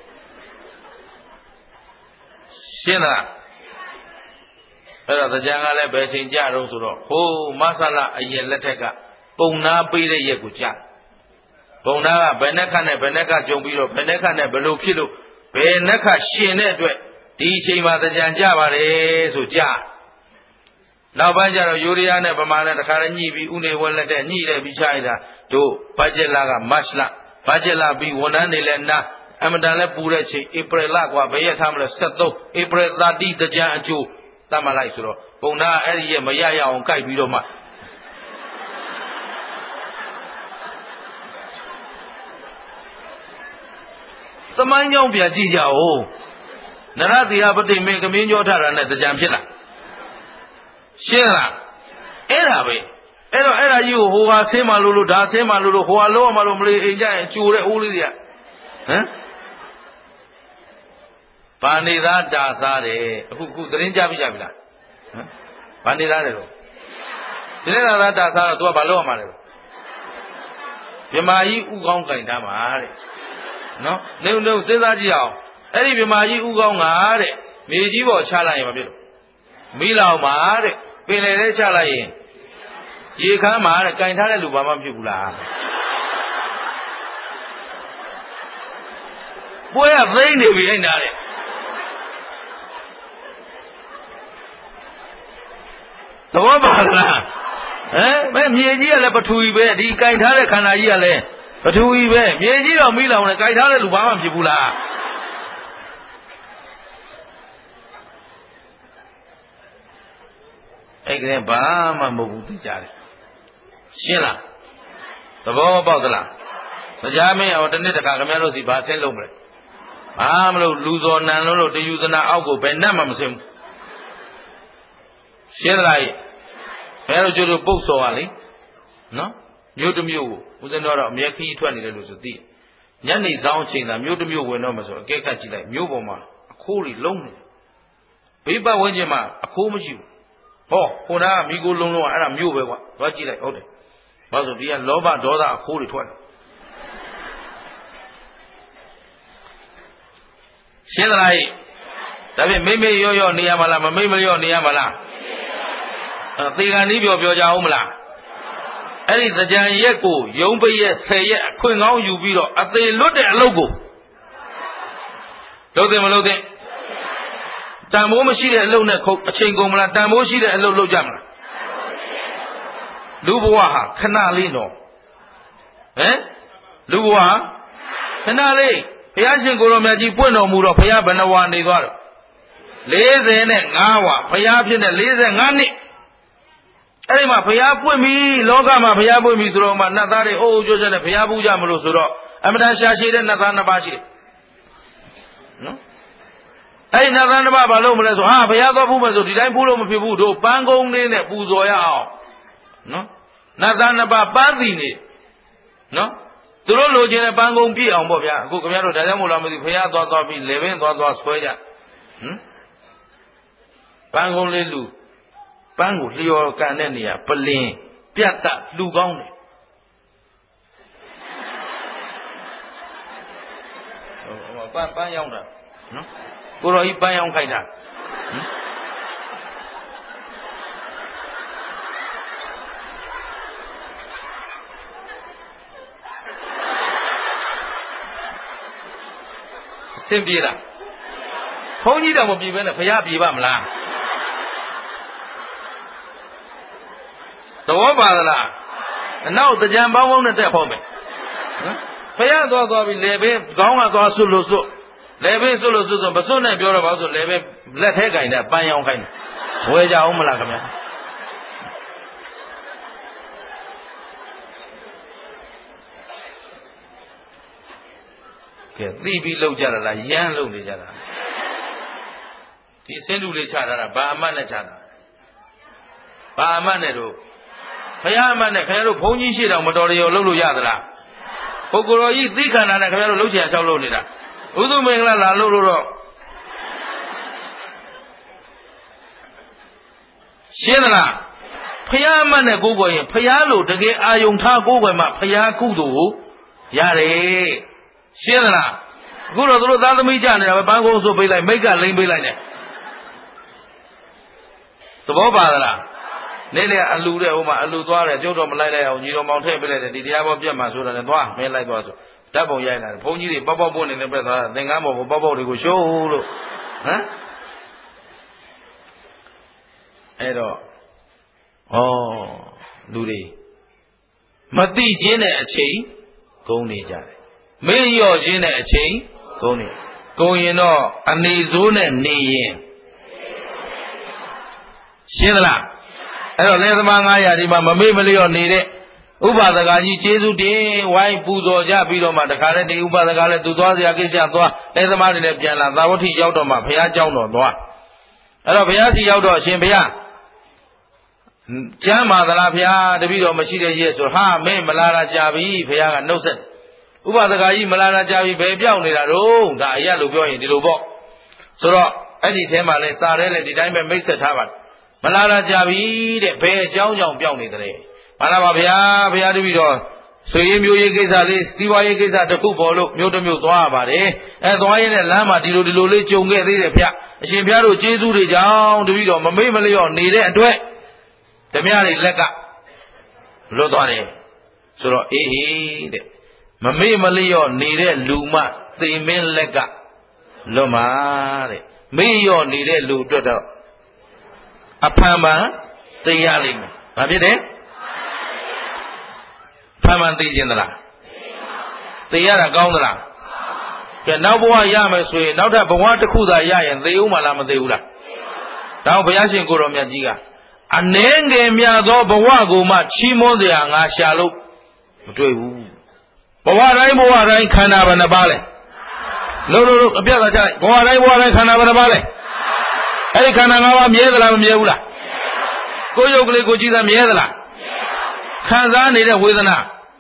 ရှင်းလားအဲ့တော့တရားကလည်းဘယ်ချိန်ကြတော့ဆိုတော့ဟိုမဆလအရင်လက်ထက်ကပုံနာပေးတဲ့ရက်ကိုကြပုံနာကဘယ်နှက်ခတ်နဲ့ဘယ်နှက်ခတ်ကြုံပြီးတော့ဘယ်နှက်ခတ်နဲ့ဘယ်လိုဖြစ်လို့ဘယ်နှက်ခတ်ရှင်တဲ့အတွက်ဒီအချိန်မှာတရားကြပါတယ်ဆိုကြနောက်ပိုင်းကျတော့ယူရီးယားနဲ့ဗမာနဲ့တခါတည်းညှိပြီးဥနေဝက်လက်တဲ့ညှိတယ်ပြီးချလိုက်တာတို့ဘတ်ဂျက်လာကမတ်လဘတ်ဂျက်လာပြီးဝန်ထမ်းတွေလည်းနာအမတန်လည်းပူတဲ့ချိန်ဧပြီလကွာဘယ်ရက်ထားမလဲ73ဧပြီ30တရားအကျိုးတတ်မှလိုက်ဆိုတော့ပုံနာအဲ့ဒီရက်မရရအောင်ကြိုက်ပြီးတော့မှသမိုင်းကြောင်းပြန်ကြည့်ကြအောင်နရတိယပတိမေကမင်းကြောထတာနဲ့တရားဖြစ်လားရှင်းလားအဲ့ဒါပဲအဲ့တော့အဲ့ဒါကြီးကိုဟိုဟာဆင်းမလို့ဒါဆင်းမလို့ဟိုဟာလုံးမလို့မလေးအိမ်ကြရင်ကျိုတဲ့အိုးလေးတွေကဟမ်ဘာနေသားတာစားတယ်အခုသတင်းကြပြီလားဟမ်ဘာနေသားတယ်လို့ဒီနေ့သာတာစားတော့ तू ကဘာလုပ်ရမှာလဲမြမကြီးဥကောင်းကင်ထားမှာတဲ့နော်နေစဉ်းစားကြည့်အောင်အဲ့ဒီမြမကြီးဥကောင်းကတဲ့မြေကြီးပေါ်ချလိုက်ရင်မဖြစ်လို့မိလောင်ပါတဲ့ပင်လေလေးချလိုက်ရင်ရေခမ်းမှာတဲ့ကင်ထားတဲ့လူဘာမှမဖြစ်ဘူးလားပွဲကသိမ့်နေပြီအဲ့နာတဲ့သဘောပါလားဟမ်မြေကြီးကလည်းပထူကြီးပဲဒီကင်ထားတဲ့ခန္ဓာကြီးကလည်းပထူကြီးပဲမြေကြီးတော့မိလောင်တယ်ကင်ထားတဲ့လူဘာမှမဖြစ်ဘူးလားအဲ့ကလေးဘာမှမဟုတ်ဘူးသိကြတယ်ရှင်းလားသဘောပေါက်သလားတရားမင်းအောင်တစ်နှစ်တခါခင်ဗျားတို့စီဘာဆင်းလုံးမလဲဘာမလို့လူစော်နံလို့တယူသနာအောက်ကိုဘယ်နဲ့မှမဆင်းဘူးရှင်းသလားခင်ဗျားတို့ကျတို့ပုတ်စော်ပါလေနော်မြို့တစ်မြို့ကိုဦးဇင်းတော်အမျက်ခီးထွက်နေတယ်လို့ဆိုသိညနေဆောင်အချိန်သာမြို့တစ်မြို့ဝင်တော့မှဆိုအကဲခတ်ကြည့်လိုက်မြို့ပေါ်မှာအခိုးတွေလုံးနေဘေးပတ်ဝန်းကျင်မှာအခိုးမရှိဘူးဟောခုနကမိကိုလုံးလုံးအဲ့ဒါမြို့ပဲကွာသွားကြည့်လိုက်ဟုတ်တယ်ဘာလို့ဒီကလောဘဒေါသအခိုးတွေထွက်တယ်ရှင်းသလားဒါဖြင့်မိမ့်မိတ်ရောနေရမလားမမိမ့်မရောနေရမလားသေကံဤပြောကြအောင်မလားအဲ့ဒီသကြံရက်ကိုယုံပိရက်10ရက်အခွင့်ကောင်းယူပြီးတော့အသေးလွတ်တဲ့အလုပ်ကိုလုပ်တယ်မလုပ်တဲ့တန်ဖိုးမရှိတဲ့အလုပ်နဲ့အချိန်ကုန်မလားတန်ဖိုးရှိတဲ့အလုပ်လုပ်ကြမလားလူဘဝဟာခဏလေးတော့ဟမ်လူဘဝဟာခဏလေးဘုရားရှင်ကိုယ်တော်မြတ်ကြီးပွင့်တော်မူတော့ဘုရားဘယ်နှဝါနေသွားတော့45ဝါဘုရားဖြစ်တဲ့45နှစ်အဲ့ဒီမှာဘုရားပွင့်ပြီလောကမှာဘုရားပွင့်ပြီဆိုတော့မှနတ်သားတွေအိုးကျိုးကျတဲ့ဘုရားပူကြမလို့ဆိုတော့အမတန်ရှာရှည်တဲ့နတ်သား2ပါးရှိတယ်နော်အဲ့ဒီနတ်သား2ပါးဘာလို့မလဲဆိုဟာဘုရားတော်ဖူးမယ်ဆိုဒီတိုင်းဖူးလို့မဖြစ်ဘူးတို့ပန်းကုန်းလေးနဲ့ပူဇော်ရအောင်နော်နတ်သား2ပါးပန်းစီနေနော်သူတို့လိုချင်တဲ့ပန်းကုန်းပြည့်အောင်ပေါ့ဗျာအခုခင်ဗျားတို့ဒါကြောင့်မို့လားမသိဘုရားသွားပြီးလေပင်သွားဆွဲကြဟမ်ပန်းကုန်းလေးလူပန်းကိုလျော်ကန်တဲ့နေရာပလင်ပြတ်တလူကောင်းတယ်ဟိုပန်းရောက်တာနော်ကိုတော်ကြီးပန်းရောက်ခိုက်တာစင်ပြေလားဘုန်းကြီးတော်မပြေဘဲနဲ့ဘုရားပြေပါမလားသဘောပါသလားအနောက်တကြံပေါင်းနဲ့တက်ဖို့မယ်နော်ဘုရားသွားပြီးလေပင်ခေါင်းကသွားဆွလို့လေပင်ဆွလို့မဆွနဲ့ပြောတော့ပါဆိုလေပင်လက်ထဲကင်တဲ့ပန်းရောင်းခိုင်းတယ်ဝယ်ကြအောင်မလားခင်ဗျာကဲသိပြီးလောက်ကြတာလားရမ်းလုံနေကြတာဒီအစင်းတူလေးချထားတာဘာအမှတ်နဲ့ချတာဘာအမှတ်နဲ့တို့ဘုရားအမှတ်နဲ့ခင်ဗျားတို့ဘုန်းကြီးရှိတော်မတော်ရရောလုပ်လို့ရသလားပုဂ္ဂိုလ်တော်ကြီးသိခန္ဓာနဲ့ခင်ဗျားတို့လှုပ်ချင်လျှောက်လုပ်နေတာဥဒုမင်္ဂလာလာလို့တော့ရှင်းသလားဖယားအမှတ်နဲ့ကိုးကွယ်ရင်ဖယားလို့တကယ်အာယုံထားကိုးကွယ်မှဖယားကုသိုလ်ကိုရတယ်ရှင်းသလားအခုတော့သူတို့သားသမီးကြနေတာပဲပန်းကုန်းဆိုပေးလိုက်မိတ်ကလိမ့်ပေးလိုက်တယ်သဘောပါသလားနေ့လေအလူတဲ့ဟိုမှာအလူသွားတယ်ကျုပ်တော့မလိုက်လိုက်အောင်ညီတော်မောင်ထည့်ပေးလိုက်တယ်ဒီတရားပေါ်ပြတ်မှာဆိုတာလည်းသွားမင်းလိုက်သွားဆိုဓာတ်ပုံရိုက်လာတယ်ဘုန်းကြီးတွေပေါက်ပေါက်ပွင့်နေတဲ့ပဲသွားသင်္ကန်းပေါ်ကိုပေါက်ပေါက်တွေကိုရှိုးလို့ဟမ်အဲ့တော့လူတွေမသိခြင်းတဲ့အချိန်ကုန်နေကြတယ်မေ့လျော့ခြင်းတဲ့အချိန်ကုန်နေကုန်ရင်တော့အနေဆိုးနဲ့နေရင်ရှင်းသလားအဲ့တော့လယ်သမား900ဒီမှာမမေ့မလျော့နေတဲ့ဥပဒကာကြီးကျေးဇူးတင်ဝိုင်းပူဇော်ကြပြီးတော့မှတခါတည်းဒီဥပဒကာလည်းသူသွားစရာကိစ္စသွားလယ်သမားတွေလည်းပြန်လာသာဝတိရောက်တော့မှဘုရားကျောင်းတော်သွားအဲ့တော့ဘုရားစီရောက်တော့အရှင်ဘုရားကျမ်းပါသလားဘုရားတပည့်တော်မရှိတဲ့ရဲ့ဆိုဟာမင်းမလာတာကြာပြီဘုရားကနှုတ်ဆက်ဥပဒကာကြီးမလာတာကြာပြီဘယ်ပြောင်းနေတာတော့ဒါအရက်လို့ပြောရင်ဒီလိုပေါ့ဆိုတော့အဲ့ဒီထဲမှာလဲစာရဲလဲဒီတိုင်းပဲမိတ်ဆက်ထားပါမလာတာကြာပြီတဲ့ဘယ်အကြောင်းကြောင့်ပြောင်းနေတယ်မလာပါဗျာဘုရားတပည့်တော်ဆွေရင်းမျိုးရေးကိစ္စလေးစီးပွားရေးကိစ္စတစ်ခုပေါ်လို့မျိုးတစ်မျိုးသွားရပါတယ်အဲသွားရင်းနဲ့လမ်းမှာဒီလိုလေးကြုံခဲ့သေးတယ်ဗျအရှင်ဘုရားတို့ကျေးဇူးတွေကြောင့်တပည့်တော်မမေ့မလျော့နေတဲ့အတွက်ဓမြတွေလက်ကလွတ်သွားတယ်ဆိုတော့အေးတဲ့မမေ့မလျော့နေတဲ့လူမှသိမင်းလက်ကလွတ်မှာတဲ့မေ့လျော့နေတဲ့လူအတွက်တော့အဖန်ပန်သိရလိမ့်မယ်။ဘာဖြစ်တယ်။ဖန်ပန်သိခြင်းသလား။သိရတာကောင်းသလား။ကဲနောက်ဘဝရမယ်ဆိုရင်နောက်ထပ်ဘဝတစ်ခုသာရရင်သိဦးမလားမသိဘူးလား။ဒါဘုရားရှင်ကိုတော်မြတ်ကြီးကအနှဲငယ်မြသောဘဝကိုမှချီးမွမ်းစရာငါရှာလို့မတွေ့ဘူး။ဘဝတိုင်းခန္ဓာဘယ်နှပါလဲ။လို့အပြတ်သာချလိုက်ဘဝတိုင်းခန္ဓာဘယ်နှပါလဲ။အဲ့ဒီခန္ဓာ၅ပါးမြဲသလားမမြဲဘူးလားကိုယ်ရုပ်ကလေးကိုကြည့်တာမြဲသလားခံစားနေတဲ့ဝေဒနာ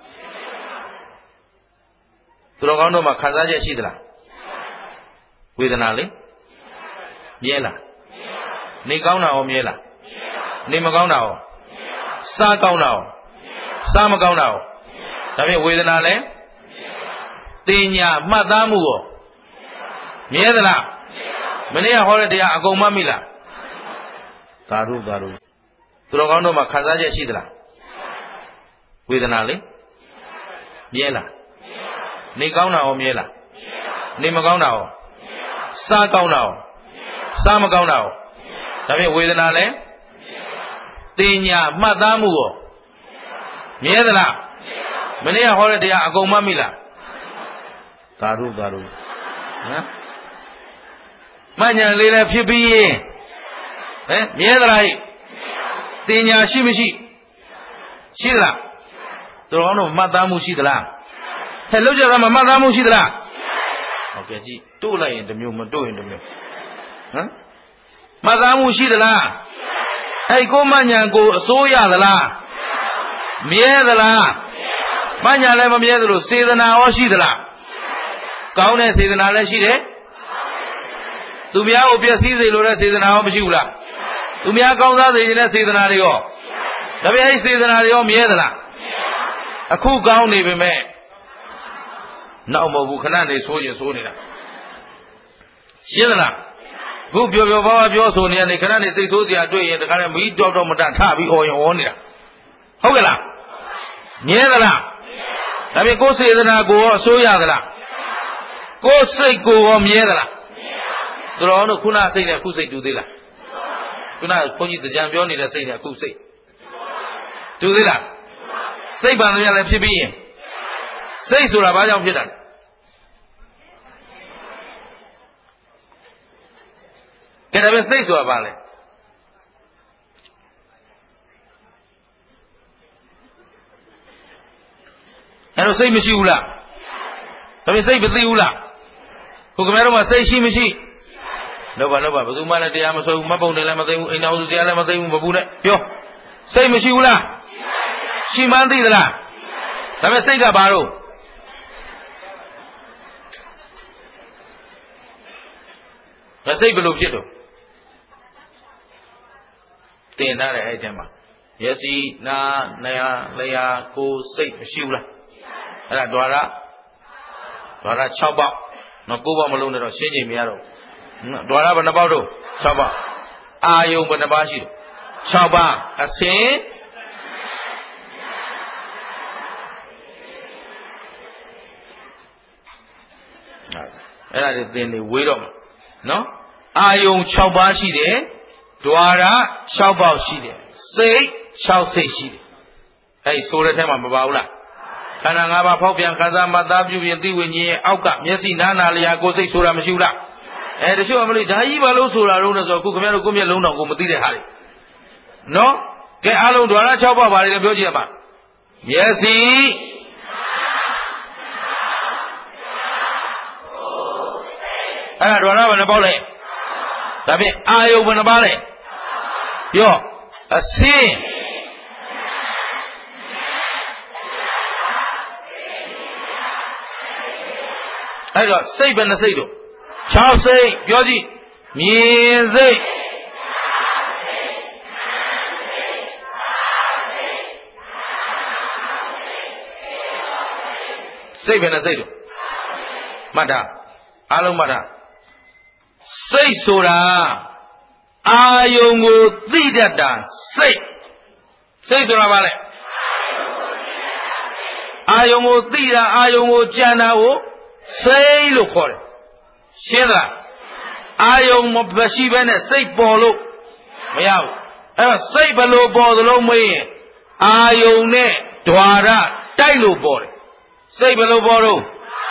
သူတော်ကောင်းတို့မှာခံစားချက်ရှိသလားဝေဒနာလေမြဲလားနေကောင်းတာရောမြဲလားနေမကောင်းတာရောစားကောင်းတာရောစားမကောင်းတာရောဒါဖြင့်ဝေဒနာလဲတင်ညာမှတ်သားမှုရောမြဲသလားမနေ့ကဟောတဲ့တရားအကုန်မှတ်မိလားသာဓုသူတော်ကောင်းတို့မှာခံစားချက်ရှိသလားဝေဒနာလေမြဲလားနေကောင်းတာရောမြဲလားနေမကောင်းတာရောစားကောင်းတာရောစားမကောင်းတာရောဒါဖြင့်ဝေဒနာလဲတင်ညာမှတ်သားမှုရောမြဲသလားမနေ့ကဟောတဲ့တရားအကုန်မှတ်မိလားသာဓုဟမ်မညာလေးလည်းဖြစ်ပြီးရင်မြဲသလားတင်ညာရှိမရှိရှိသလားသူတော်တို့မှတ်သားမှုရှိသလားလောက်ကြတာမှမှတ်သားမှုရှိသလားဟုတ်ကဲ့ကြည့်တို့လိုက်ရင်တစ်မျိုးမတို့ရင်တစ်မျိုးမှတ်သားမှုရှိသလားအဲ့ကိုမညာကိုအစိုးရသလားမြဲသလားမညာလည်းမမြဲသလိုစေတနာရောရှိသလားကောင်းတဲ့စေတနာလည်းရှိတယ်သူများကိုပျက်စီးစေလိုတဲ့စေတနာရောမရှိဘူးလားသူများကောင်းစားစေခြင်းတဲ့စေတနာတွေရောဒါပေမဲ့စေတနာတွေရောမြဲသလားအခုကောင်းနေပေမဲ့နောက်မဟုတ်ဘူးခဏနေဆိုးရင်ဆိုးနေတာရှင်းသလားခုပျော်ပျော်ပါးပါးပြောဆိုနေရနေခဏနေစိတ်ဆိုးစရာတွေ့ရင်တခါတည်းမီးတော့မတထပြီးအော်ရင်အော်နေတာဟုတ်ကဲ့လားမြဲသလားဒါပေမဲ့ကိုယ်စေတနာကိုရောအစိုးရသလားကိုယ်စိတ်ကိုရောမြဲသလားသူတော်တို့ခုနစိတ်နဲ့ခုစိတ်တူသေးလားခုနဘုန်းကြီးကြံပြောနေတဲ့စိတ်နဲ့ခုစိတ်တူသေးလားစိတ်ပါမရလည်းဖြစ်ပြီးရင်စိတ်ဆိုတာဘာကြောင့်ဖြစ်တာလဲကဲဒါပဲစိတ်ဆိုတာဘာလဲအဲ့တော့စိတ်မရှိဘူးလားဒါပေမဲ့စိတ်မသိဘူးလားခုခင်ဗျားတို့မှာစိတ်ရှိမရှိလောက်ပါဘယ်သူမှလည်းတရားမဆွဲဘူးမပုံတယ်လည်းမသိဘူးအိမ်တော်သူတရားလည်းမသိဘူးမဘူးနဲ့ပြောစိတ်မရှိဘူးလားရှိမှန်းသိသလားဒါပေမဲ့စိတ်ကဘာလို့စိတ်ဘယ်လိုဖြစ်တော့တင်ထားတဲ့အဲ့ထဲမှာမျက်စိနားလျှာကိုယ်စိတ်မရှိဘူးလားအဲ့ဒါဓာရ6ပေါက်နော်9ပေါက်မလုံးနဲ့တော့ရှင်းချိန်မရတော့ဓာရဘယ်နှပေါက်တော့6ပေါက်အာယုံဘယ်နှပါးရှိတော့6ပါးအစင်အဲ့ဒါတွေသင်နေဝေးတော့မှာနော်အာယုံ6ပါးရှိတယ်ဓာရ6ပေါက်ရှိတယ်စိတ်6စိတ်ရှိတယ်အဲ့ဆိုတဲ့ထဲမှာမပါဘူးလားခန္ဓာ5ပါးဖောက်ပြန်ခံစားမှတ်သားပြုပြင်သိဝိညာဉ်ရဲ့အောက်ကမျက်စိနားနာလျာကိုယ်စိတ်ဆိုတာမရှိဘူးလားတချို့ကမလို့ဒါကြီးဘာလို့ဆိုတာလုံးလဲဆိုတော့အခုခင်ဗျားတို့ကိုယ့်မျက်လုံးတော်ကိုမသိတဲ့ဟာတွေနော်ကဲအားလုံးဓာရ6ပါးပါလေပြောကြည့်ရပါမျက်စိအဲ့ဒါဓာရဘယ်နှပေါက်လဲဒါဖြင့်အာယုံဘယ်နှပါးလဲပြောအစင်းအဲ့တော့စိတ်ဘယ်နှစိတ်တို့6စိတ်ပြောကြည့်မြင်စိတ်စိတ်ဘယ်နှစိတ်တို့မှတ်တာအားလုံးမှတ်တာစိတ်ဆိုတာအာယုံကိုသိတတ်တာစိတ်ဆိုတာဘာလဲအာယုံကိုသိတာအာယုံကိုကြံတာကိုစိတ်လို့ခေါ်တယ်ရှင်းလားအာယုံမရှိဘဲနဲ့စိတ်ပေါ်လို့မရဘူးအဲ့တော့စိတ်ဘယ်လိုပေါ်သလုံးမေးရင်အာယုံနဲ့ဓာရတိုက်လို့ပေါ်တယ်စိတ်ဘယ်လိုပေါ်တော့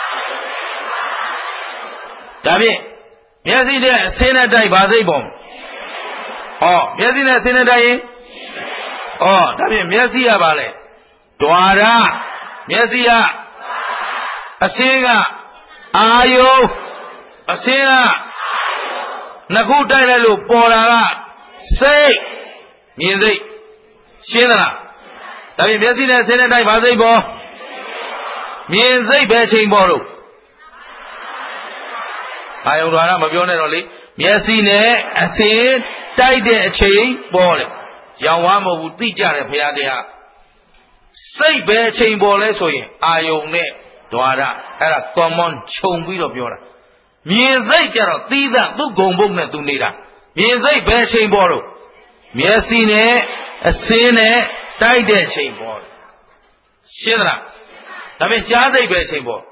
ဒါဖြင့်မျက်စိနဲ့အစင်းနဲ့တိုက်ဘာစိတ်ပေါ်မျက်စိနဲ့အစင်းနဲ့တိုက်ရင်ဒါဖြင့်မျက်စိကဘာလဲဓာရမျက်စိကအစင်းကအာယုံအစင်းကနှစ်ခုတိုက်လိုက်လို့ပေါ်တာကစိတ်မြင်စိတ်ရှင်းသလားဒါဖြင့်မျက်စိနဲ့အစင်းနဲ့တိုက်ဘာစိတ်ပေါ်မြင်စိတ်ပဲချိန်ပေါ်လို့အာယုံဓာရမပြောနဲ့တော့လေမျက်စိနဲ့အစင်းတိုက်တဲ့အချိန်ပေါ်တယ်ရောင်ဝါမဟုတ်ဘူးသိကြတယ်ဘုရားတရားစိတ်ပဲအချိန်ပေါ်လဲဆိုရင်အာယုံနဲ့ဓာရအဲ့ဒါ common ခြုံပြီးတော့ပြောတာမြင်စိတ်ကြတော့သီးသန့်သူ့ဂုံဘုတ်နဲ့သူနေတာမြင်စိတ်ပဲအချိန်ပေါ်လို့မျက်စိနဲ့အစင်းနဲ့တိုက်တဲ့အချိန်ပေါ်တယ်ရှင်းသလားဒါဖြင့်ကြားစိတ်ပဲအချိန်ပေါ်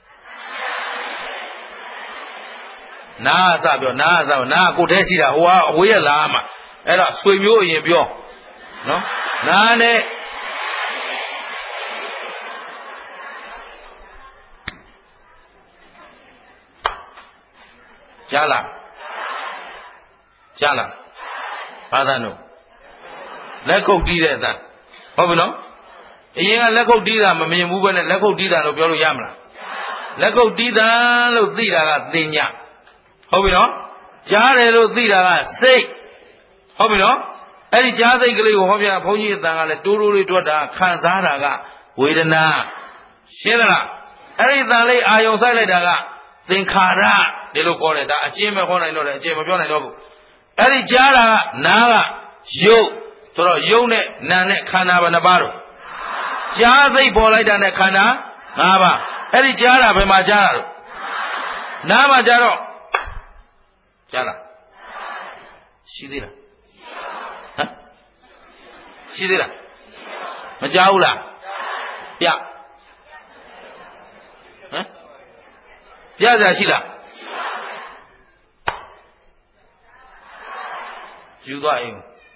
နားအစပြောနားကိုထဲရှိတာဟိုကအဝေးရလာမှာအဲ့တော့ဆွေမျိုးအရင်ပြောနော်နားနဲ့ကြားလားဘာသာလို့လက်ခုပ်တီးတဲ့အတန်ဟုတ်ပြီနော်အရင်ကလက်ခုပ်တီးတာမမြင်ဘူးပဲနဲ့လက်ခုပ်တီးတာလို့ပြောလို့ရမလားလက်ခုပ်တီးတာလို့သိတာကသင်ညာဟုတ်ပြီနော်ကြားတယ်လို့သိတာကစိတ်ဟုတ်ပြီနော်အဲ့ဒီကြားစိတ်ကလေးကိုဟောပြဘုန်းကြီးအတန်ကလည်းတိုးလေးတွက်တာခံစားတာကဝေဒနာရှင်းလားအဲ့ဒီတန်လေးအာယုံဆိုင်လိုက်တာကသင်္ခါရဒီလိုခေါ်တယ်ဒါအကျဉ်းပဲခေါ်နိုင်တော့တယ်အကျဉ်းမပြောနိုင်တော့ဘူးအဲ့ဒီကြားတာကနားကရုပ်ဆိုတော့ရုပ်နဲ့နာနဲ့ခန္ဓာဘယ်နှပါတော့ကြားစိတ်ပေါ်လိုက်တာနဲ့ခန္ဓာ၅ပါးအဲ့ဒီကြားတာဘယ်မှာကြားတာတော့နားမှာကြားတော့ကြားလားရှိသေးလားရှိသေးလားမကြားဘူးလားပြပြကြရှိလားယူသွားအိမ်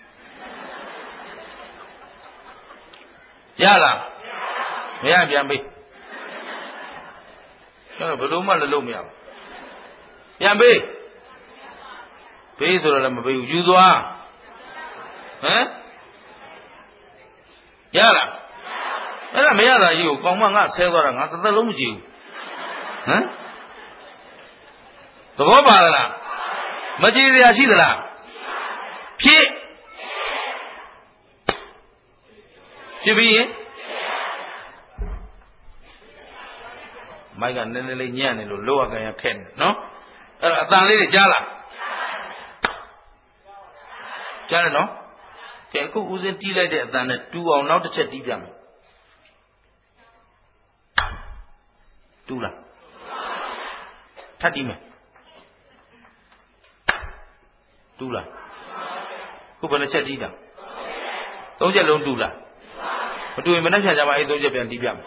ရလားမရပြန်ပေးကျွန်တော်ဘယ်လိုမှလည်းလုပ်မရဘူးပြန်ပေးပေးဆိုတော့လည်းမပေးဘူးယူသွားရလားအဲ့ဒါမရတာကြီးကိုကောင်းမငါဆဲသွားတာငါတစ်သက်လုံးမကြည့်ဘူးသဘောပါလားမကြည်စရာရှိသလားဖြစ်ပြီးရင်မိုက်ကနည်းနည်းလေးညံ့နေလို့လောကကန်ရခက်နေနော်အဲ့တော့အတန်လေးတွေကြားလားကြားတယ်နော်ကဲအခုဦးစင်းတီးလိုက်တဲ့အတန်နဲ့တူအောင်နောက်တစ်ချက်တီးပြမယ်တူလားထပ်တီးမယ်တူလားခုဘယ်နှချက်တီးတာသုံးချက်လုံးတူလားမတူရင်မနှက်ဖြတ်ကြမှာအဲ့သုံးချက်ပြန်တီးပြမယ်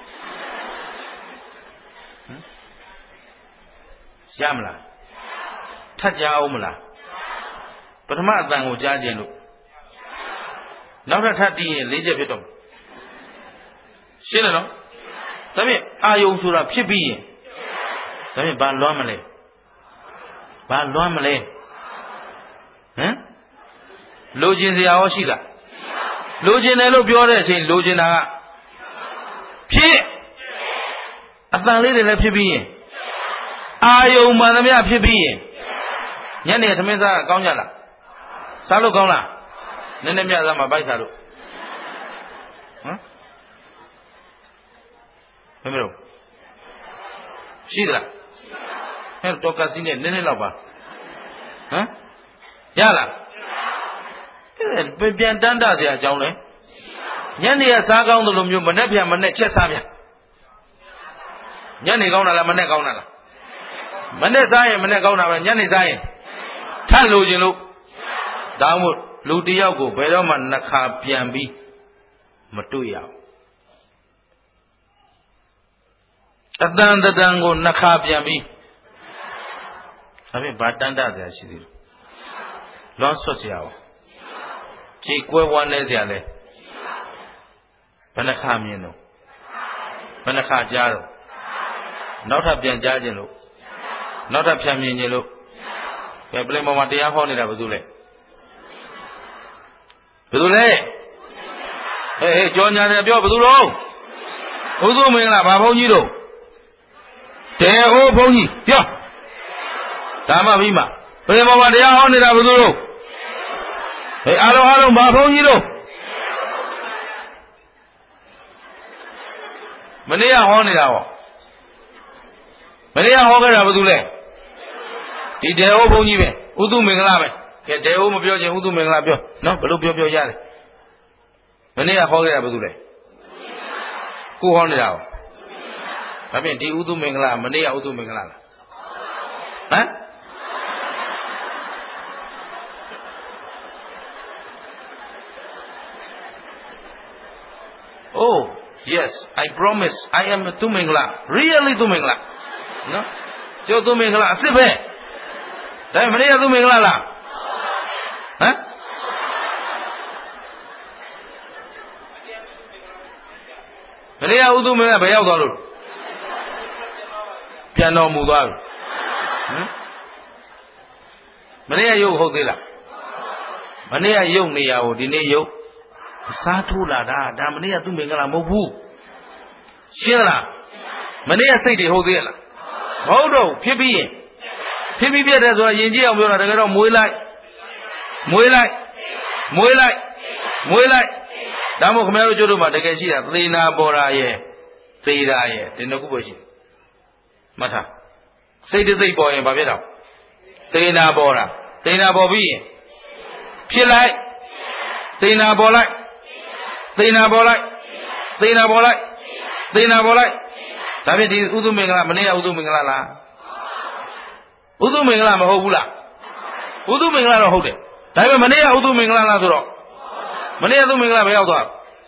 ရမလားထပ်ကြားအောင်မလားပထမအတန်ကိုကြားခြင်းလို့နောက်ထပ်တီးရင်၄ချက်ဖြစ်တော့ရှင်းတယ်နော်ဒါဖြင့်အာယုံဆိုတာဖြစ်ပြီးရင်ဒါဖြင့်ဘာလွမ်းမလဲဘာလွမ်းမလဲဟမ်လိုချင်စရာရောရှိလားလိုချင်တယ်လို့ပြောတဲ့အချိန်လိုချင်တာကဖြစ်အတန်လေးတွေလည်းဖြစ်ပြီးရင်အာယုံမှန်သမျှဖြစ်ပြီးရင်ညနေသမင်းစားကောင်းကြလားစားလို့ကောင်းလားနည်းနည်းမြစားမှာပိုက်စားလို့ဟမ်ဘယ်လိုရှိသလားဟဲ့တော့ကစီနဲ့နည်းနည်းတော့ပါဟမ်ရလားပြန်တန်းတစရာအကြောင်းလဲညနေကစားကောင်းတယ်လို့မျိုးမနဲ့ပြန်မနဲ့ချက်စားပြန်ညနေကောင်းတာလားမနဲ့ကောင်းတာလားမနဲ့စားရင်မနဲ့ကောင်းတာပဲညနေစားရင်ထပ်လို့ခြင်းလို့ဒါမှမဟုတ်လူတယောက်ကိုဘယ်တော့မှနှစ်ခါပြန်ပြီးမတွေ့ရဘူးအတန်တန်ကိုနှစ်ခါပြန်ပြီးဒါဖြင့်ဘာတန်းတစရာရှိသေးလဲလွန်ဆွတ်စရာရောခြေကွဲဝမ်းနေစရာလဲဘယ်နှခါမြင်တော့ဘယ်နှခါကြားတော့နောက်ထပ်ပြန်ကြားခြင်းလို့နောက်ထပ်ပြန်မြင်ခြင်းလို့ဘယ်ပလင်ပေါ်မှာတရားဟောနေတာဘယ်သူလဲဘယ်သူလဲဟေးကြောညာတယ်ပြောဘယ်သူတော့ဘုသူမင်္ဂလာဘာဘုန်းကြီးတို့တဲဟိုးဘုန်းကြီးပြောဒါမှပြီးမှပလင်ပေါ်မှာတရားဟောနေတာဘယ်သူတို့ဟေးအားလုံးဘာဘုန်းကြီးတို့မနေ့ကဟောနေတာဟောမနေ့ကဟောခဲ့တာဘယ်သူလဲဒီတေဟိုးဘုန်းကြီးပဲဥတုမင်္ဂလာပဲကဲတေဟိုးမပြောချင်ဥတုမင်္ဂလာပြောနော်ဘယ်လိုပြောရတယ်မနေ့ကဟောခဲ့တာဘယ်သူလဲကိုဟောနေတာဟောဒါဖြင့်ဒီဥတုမင်္ဂလာမနေ့ကဥတုမင်္ဂလာလားဟမ်Oh, yes, I promise I am a Tumingla. Really Tumingla. No? Jo Tumingla, asif hai. Dai mane ya Tumingla la. Huh? Mane ya Tumingla bhai yauk twa lo. Pyan taw mu twa lo. Mane ya yuk hout the la. Mane ya yuk ne ya ko di nay yukစားထိုးလာတာဒါမနေ့ကသူ့မင်္ဂလာမဟုတ်ဘူးရှင်းလားမနေ့ကစိတ်တွေဟုတ်သေးရဲ့လားမဟုတ်တော့ဖြစ်ပြီးရင်ဖြစ်ပြီးပြတ်တယ်ဆိုတာယဉ်ကျေးအောင်ပြောတာတကယ်တော့မွေးလိုက်ဒါမှမဟုတ်ခင်ဗျားတို့ကျတို့မှာတကယ်ရှိတာသေနာပေါ်တာရဲ့သေတာရဲ့ဒီနှစ်ခုပဲရှိမှတ်ထားစိတ်တစ်စိတ်ပေါ်ရင်ဘာဖြစ်တော့သေနာပေါ်တာသေနာပေါ်ပြီးရင်ဖြစ်လိုက်သေနာပေါ်လိုက်သေနာပေါ်လိုက်ဒါဖြင့်ဒီဥသုမင်္ဂလာမနေ့ကဥသုမင်္ဂလာလားဥသုမင်္ဂလာမဟုတ်ဘူးလားဥသုမင်္ဂလာတော့ဟုတ်တယ်ဒါပေမဲ့မနေ့ကဥသုမင်္ဂလာလားဆိုတော့မနေ့ကဥသုမင်္ဂလာဘယ်ရောက်သွား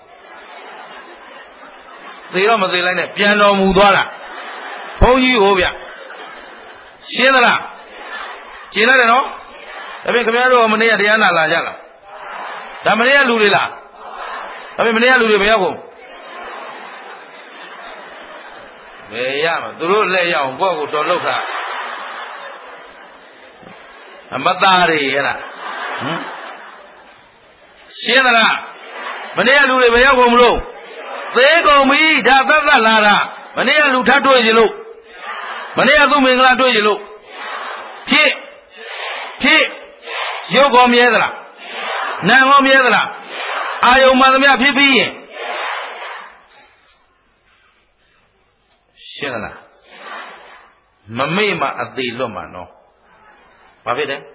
သေတော့မသေလိုက်နဲ့ပြန်တော်မူသွားတာဘုန်းကြီးဟိုဗျရှင်းသလားရှင်းရတယ်နော်ဒါဖြင့်ခင်ဗျားတို့မနေ့ကတရားနာလာကြလားဒါမနေ့ကလူတွေလားဒါပေမဲ့မနေ့ကလူတွေမရောက်ဘူးဘယ်ရမှာသူတို့လက်ရောက်ကိုယ့်ကိုတော်လောက်တာအမသားတွေဟဲ့လားရှင်းသလားမနေ့ကလူတွေမရောက်ဘူးမလို့သေကုန်ပြီဒါသတ်သတ်လာတာမနေ့ကလူထပ်တွေ့ကြလို့မနေ့ကသူ့မင်္ဂလာတွေ့ကြလို့ဖြစ်ရုပ်ကောမြဲသလားနာမ်ကောမြဲသလားအာယုံမှန်သမျှဖြစ်ပြီးရင်ရှင်းလားမမေ့မှအသေးလွတ်မှာနော်ဘာဖြစ်တယ်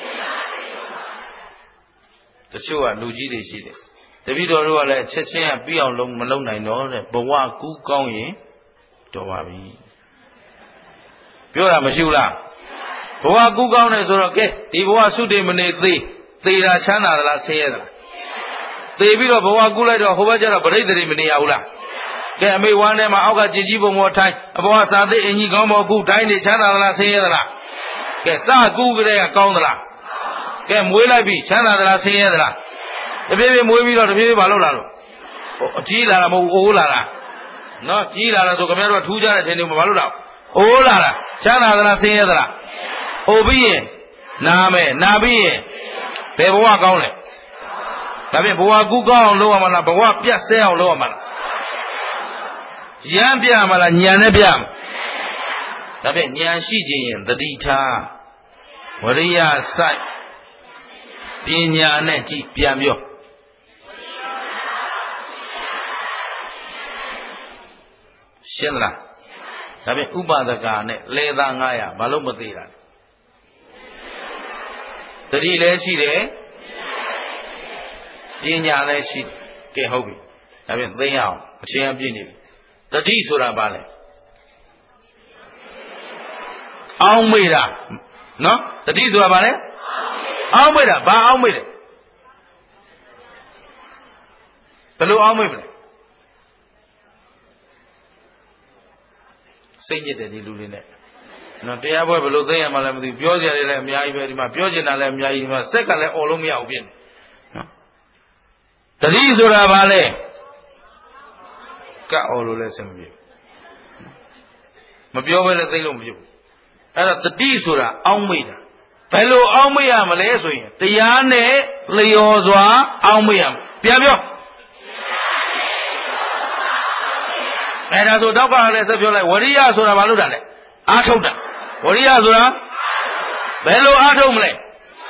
တချို့ကလူကြီးတွေရှိတယ်တပည့်တော်တို့ကလည်းချက်ချင်းကပြီးအောင်လုံးမလုံးနိုင်တော့တဲ့ဘဝကူးကောင်းရင်တော်ပါပြီပြောတာမရှိဘူးလားဘဝကူးကောင်းတယ်ဆိုတော့ကဲဒီဘဝသုတေမနေသေးတာချမ်းသာသလားဆင်းရဲသလားသေပြီးတော့ဘဝကူးလိုက်တော့ဟိုဘက်ကျတော့ပြိတ္တိမနေရဘူးလားကဲအမေဝမ်းထဲမှာအောက်ကကြည်ကြီးပုံပေါ်ထိုင်အပေါ်ကစာသိအင်ကြီးကောင်းပေါ်ကူးတိုင်းနေချမ်းသာသလားဆင်းရဲသလားကဲစကူးကြတဲ့ကကောင်းသလားကဲမွေးလိုက်ပြီချမ်းသာသလားဆင်းရဲသလားတဖြည်းဖြည်းမွေးပြီးတော့တဖြည်းဖြည်းမလုပ်လာလို့အကြီးလာတာမဟုတ်အိုးလာတာနော်ကြီးလာတာဆိုခင်ဗျားတို့ထူးကြတဲ့ထင်တယ်မလုပ်တော့အိုးလာတာချမ်းသာသလားဆင်းရဲသလားအိုပြီးရင်နာမယ်နာပြီးရင်ဘယ်ဘဝကောင်းလဲဒါဖြင့်ဘဝကူးကောင်းအောင်လုပ်ရမှာလားဘဝပြတ်ဆဲအောင်လုပ်ရမှာလားရမ်းပြမှာလားညံနဲ့ပြမှာဒါဖြင့်ညံရှိခြင်းရင်တတိထားဝရိယစိုက်ပညာနဲ့ကြည်ပြန်ပြောရှင်းလားဒါဖြင့်ဥပဒကနဲ့လေသာ900ဘာလို့မသေးတာတတိလည်းရှိတယ်ပညာလည်းရှိကဲဟုတ်ပြီဒါဖြင့်သိအောင်အချင်းအပြည့်နေပြီတတိဆိုတာဘာလဲအောင်းမေ့တာနော်တတိဆိုတာဘာလဲအောင်းမေ့တာဘာအောင်းမေ့တယ်ဘယ်လိုအောင်းမေ့မလဲစိတ်ညစ်တယ်ဒီလူတွေနဲ့နော်တရားပွဲဘယ်လိုသိရမှလည်းမသိဘူးပြောကြရတယ်လည်းအများကြီးပဲဒီမှာပြောကျင်တာလည်းအများကြီးဒီမှာစက်ကလည်းអော်လို့မရအောင်ဖြစ်နေနော်တတိဆိုတာဘာလဲကអော်လို့လည်းစင်မပြေမပြောဘဲနဲ့သိလို့မဖြစ်ဘူးအဲ့ဒါတတိဆိုတာအောင်းမိတ်တာဘယ်လိုအောင်းမိတ်ရမလဲဆိုရင်တရားနဲ့လျော်စွာအောင်းမိတ်ရမယ်ပြန်ပြောအဲ့ဒါဆိုတော့ကလည်းဆက်ပြောလိုက်ဝရိယဆိုတာဘာလို့တာလဲအားထုတ်တာဝရိယဆိုတာဘယ်လိုအားထုတ်မလဲ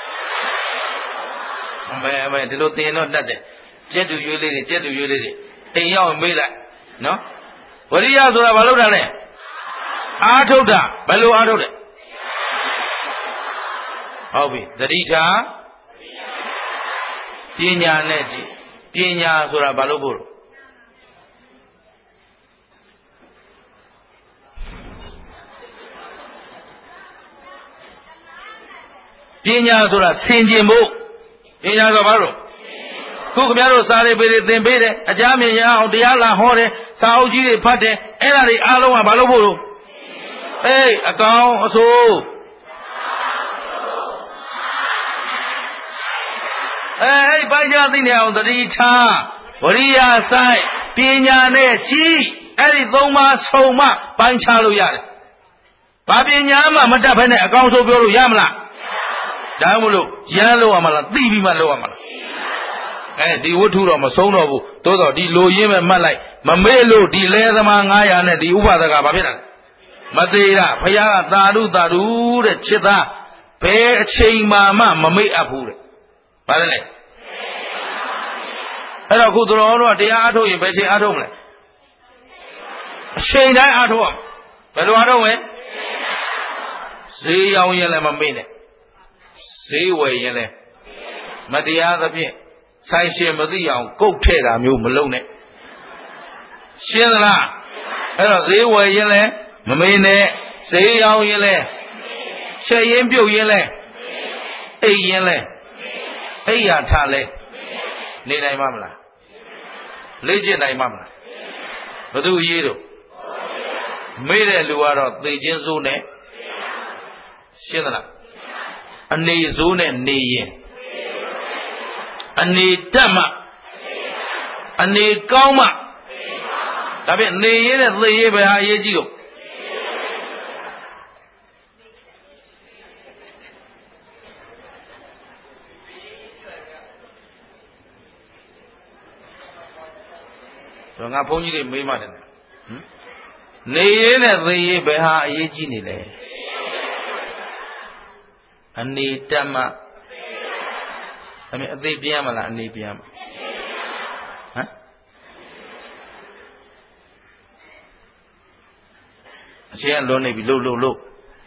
အမေဒီလိုသင်တော့တတ်တယ်ကျက်တူရွေးလေးတွေအိမ်ရောက်မေးလိုက်နော်ဝရိယဆိုတာဘာလို့တာလဲအားထုတ်တာဘယ်လိုအားထုတ်လဲဟုတ်ပြီသတိထားပညာနဲ့ကြည့်ပညာဆိုတာဘာလို့ဖို့ပညာဆိုတာဆင်ခြင်ဖို့ပညာဆိုတာဘာလို့ခုခင်ဗျားတို့စာရေးပေတွေသင်ပေးတယ်အကြမ်းမြင်ရအောင်တရားလာဟောတယ်စာအုပ်ကြီးတွေဖတ်တယ်အဲ့ဒါတွေအားလုံးကဘာလို့ဖို့လို့အေးအကောင်အဆိုးအဲ့ပိုက်ကြသိနေအောင်တတိထားဝရိယဆိုင်ပညာနဲ့ကြီးအဲ့ဒီသုံးပါးစုံမှပိုင်းခြားလို့ရတယ်ဘာပညာမှမတတ်ဘဲနဲ့အကောင်ဆိုးပြောလို့ရမလားဒါမှမဟုတ်ရမ်းလို့ရမလားသိပြီးမှလို့ရမလားဒီဝတ္ထုတော့မဆုံးတော့ဘူးသို့တော့ဒီလိုရင်းမဲ့မှတ်လိုက်မမေ့လို့ဒီလဲသမား900နဲ့ဒီဥပဒကဘာဖြစ်တာလဲမသေးတာဘုရားကသာဓုတဲ့ချစ်သားဘယ်အချိန်မှမမေ့အပ်ဘူးတဲ့ဘာလဲအဲ့တော့ခုတော်တို့ကတရားအားထုတ်ရင်ဘယ်ချိန်အားထုတ်မလဲအချိန်တိုင်းအားထုတ်ရဘယ်လိုအားထုတ်လဲဈေးရောင်းရင်လည်းမမေ့နဲ့ဈေးဝယ်ရင်လည်းမတရားသဖြင့်ဆိုင်ရှင်မသိအောင်ကုတ်ထဲ့တာမျိုးမလုပ်နဲ့ရှင်းသလားအဲ့တော့ဈေးဝယ်ရင်လည်းမမေ့နဲ့ဈေးရောင်းရင်လည်းချက်ရင်ပြုတ်ရင်လည်းအိပ်ရင်လည်းအိပ်ရထားလဲနေနိုင်မှာမလားလေ့ကျင့်နိုင်မှာမလားဘသူအရေးတော့မေ့တဲ့လူကတော့သေခြင်းစိုးနဲ့ရှင်းသလားအနေစိုးနဲ့နေရင်အနေတက်မှအနေကောင်းမှဒါဖြင့်နေရတဲ့သေရပဲဟာအရေးကြီးတော့ငါဘုန်းကြီးတွေမေးမှတယ်နေရတဲ့သေရပဲဟာအရေးကြီးနေလေအနေတက်မှဒါပေမဲ့အသေးပြင်းရမလားအနေပြင်းရမလားဟမ်အချင်းလွန်နေပြီလှုပ်ဟမ်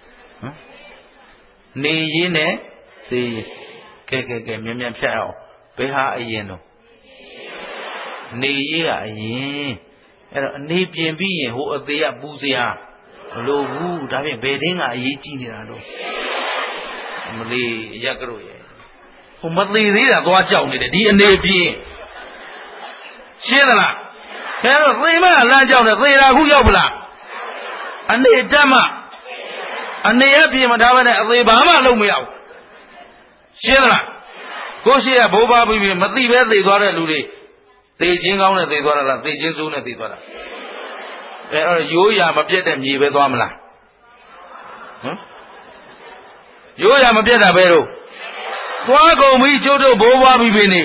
နေရင်းနဲ့သေကဲမြန်ဖြတ်အောင်ဘယ်ဟာအရင်တော့နေရည်ကအရင်အဲ့တော့အနေပြင်ပြီးရင်ဟိုအသေးကပူစရာမလိုဘူးဒါဖြင့်ဘယ်တင်းကအရေးကြီးနေတာတော့မလေးရက်ကြလို့ရဲ့ဟိုမသေးသေးတာသွားကြောက်နေတယ်ဒီအနေပြင်ရှင်းသလားအဲ့တော့သေမလမ်းကြောက်တယ်သေတာခုရောက်ပလားအနေတက်မှအနေအပြင်မထားဘဲနဲ့အသေးဘာမှလုပ်မရဘူးရှင်းသလားကိုရှိရဘိုးဘွားပြီးမသိပဲသေသွားတဲ့လူတွေသေခြင်းကောင်းနဲ့သေသွားတာလားသေခြင်းဆိုးနဲ့သေသွားတာအဲ့တော့ရိုးရာမပြတ်တဲ့မြေပဲသွားမလားဟမ်ရိုးရာမပြတ်တာပဲတော့သွားကုန်ပြီကျုပ်တို့ဘိုးဘွားပြီးပြီနေ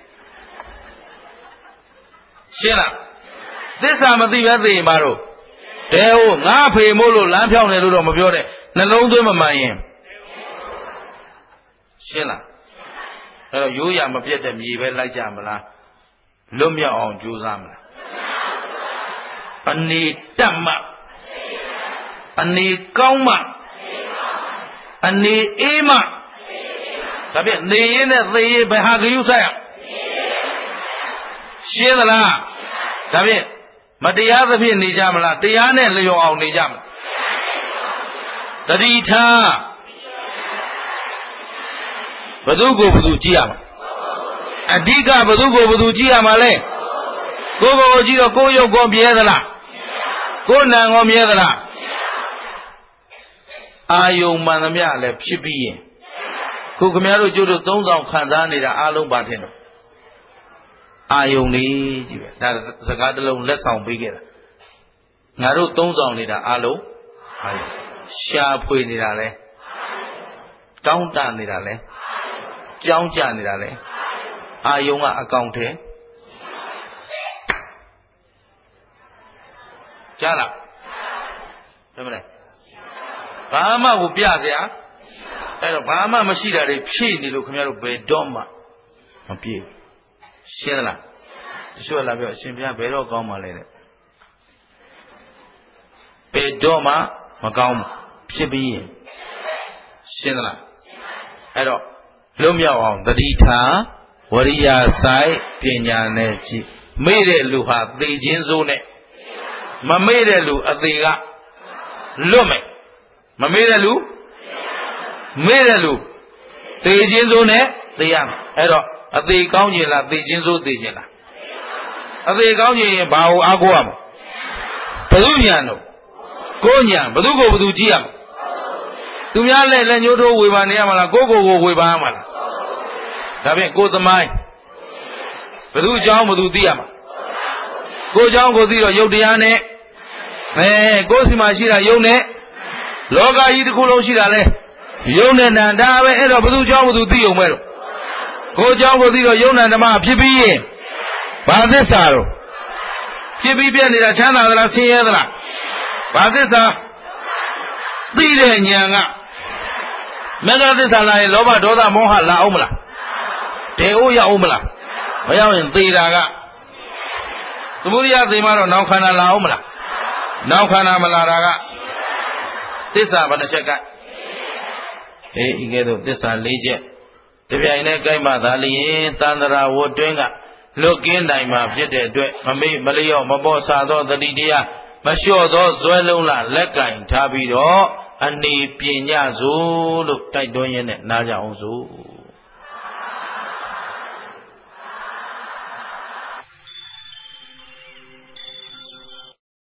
ရှင်းလားသစ္စာမသိပဲသေရင်ပါတော့တဲဟုတ်ငါဖေမို့လို့လမ်းဖြောင်းတယ်လို့တော့မပြောတဲ့နှလုံးသွင်းမမှန်ရင်ရှင်းလားအဲ့တော့ရိုးရာမပြတ်တဲ့မြေပဲလိုက်ကြမလားလွတ်မြောက်အောင်ကြိုးစားမလားအနေတက်မှအနေကောင်းမှအနေအေးမှဒါဖြင့်နေရင်နဲ့သေရင်ဘယ်ဟာဂရုစိုက်ရရှင်းသလားဒါဖြင့်မတရားသဖြင့်နေကြမလားတရားနဲ့လျော်အောင်နေကြမလားတတိထားဘယ်သူကိုဘယ်သူကြည့်ရမှာအဓိကဘယ်သူကိုဘယ်သူကြည့်ရမှာလဲကိုယ်ကိုကြည့်တော့ကိုယ်ရုပ်ကောမြဲသလားကိုယ်နာကောမြဲသလားအာယုံမှန်သမျှလည်းဖြစ်ပြီးရင်ခုခမရတို့ကျိုးတို့သုံးဆောင်ခံစားနေတာအလုံးပါထင်တော့အာယုံလေးကြီးပဲဒါစကားတစ်လုံးလက်ဆောင်ပေးခဲ့တာငါတို့သုံးဆောင်နေတာအလုံးအာယုံရှာဖွေနေတာလဲတောင်းတနေတာလဲကြောင်းကြနေတာလဲအာယုံကအကောင်ထဲကြားလားဟုတ်မလဲဘာမှကိုပြစရာအဲ့တော့ဘာမှမရှိတာတွေဖြည့်နေလို့ခင်ဗျားတို့ဘယ်တော့မှမပြည့်ရှင်းလားတချို့လာပြောအရှင်ဘုရားဘယ်တော့ကောင်းမှလဲတဲ့ဘယ်တော့မှမကောင်းဖြစ်ပြီးရင်ရှင်းလားအဲ့တော့လွတ်မြောက်အောင်တတိထားဝရိယဆိုင်ပညာနဲ့ကြည့်မေ့တဲ့လူဟာသေခြင်းစိုးနဲ့မမေ့တဲ့လူအသေးကလွတ်မယ်မမေ့တဲ့လူမေ့တဲ့လူသေခြင်းစိုးနဲ့သေရမယ်အဲ့တော့အသေးကောင်းခြင်းလားသေခြင်းစိုးသေခြင်းလားအသေးကောင်းခြင်းရင်ဘာကိုအားကိုးရမလဲဘယ်သူညာတော့ကိုညာဘယ်သူကိုဘယ်သူကြည့်ရမလဲသူများလက်ညှိုးထိုးဝေဘာနေရမလားကိုဝေဘာရမလားဒါဖြင့်ကိုသမိုင်းဘယ်သူအကြောင်းဘယ်သူသိရမှာကိုအကြောင်းကိုသိတော့ယုတ်တရားနဲ့ကိုစီမှာရှိတာယုတ်နဲ့လောကကြီးတစ်ခုလုံးရှိတာလဲယုတ်နဲ့နာဒါပဲအဲ့တော့ဘယ်သူအကြောင်းဘယ်သူသိုံမဲ့တော့ကိုအကြောင်းကိုသိတော့ယုတ်နဲ့ဓမ္မဖြစ်ပြီးရင်ဘာသစ္စာတော့ဖြစ်ပြီးပြည့်နေတာချမ်းသာသလားဆင်းရဲသလားဘာသစ္စာသိတဲ့ဉာဏ်ကမေဃသစ္စာလာရင်လောဘဒေါသမောဟလာအောင်မလားတေအိုးရအောင်မလားမရောက်ရင်သေတာကသမုဒိယသေမှတော့နောက်ခန္ဓာလာအောင်မလားနောက်ခန္ဓာမလာတာကသစ္စာဘယ်နှချက်ကဤကဲ့သို့သစ္စာ၄ချက်တပြိုင်တည်းကြိုက်မှသာလျင်သန္တရာဝတ်တွင်းကလွတ်ကင်းနိုင်မှာဖြစ်တဲ့အတွက်မမေ့မလျော့မပေါ်ဆာသောတတိတရားမလျှော့သောဇွဲလုံးလလက်ကင်ထားပြီးတော့အနေပညာစို့လို့တိုက်တွန်းရင်းနဲ့နားကြအောင်စို့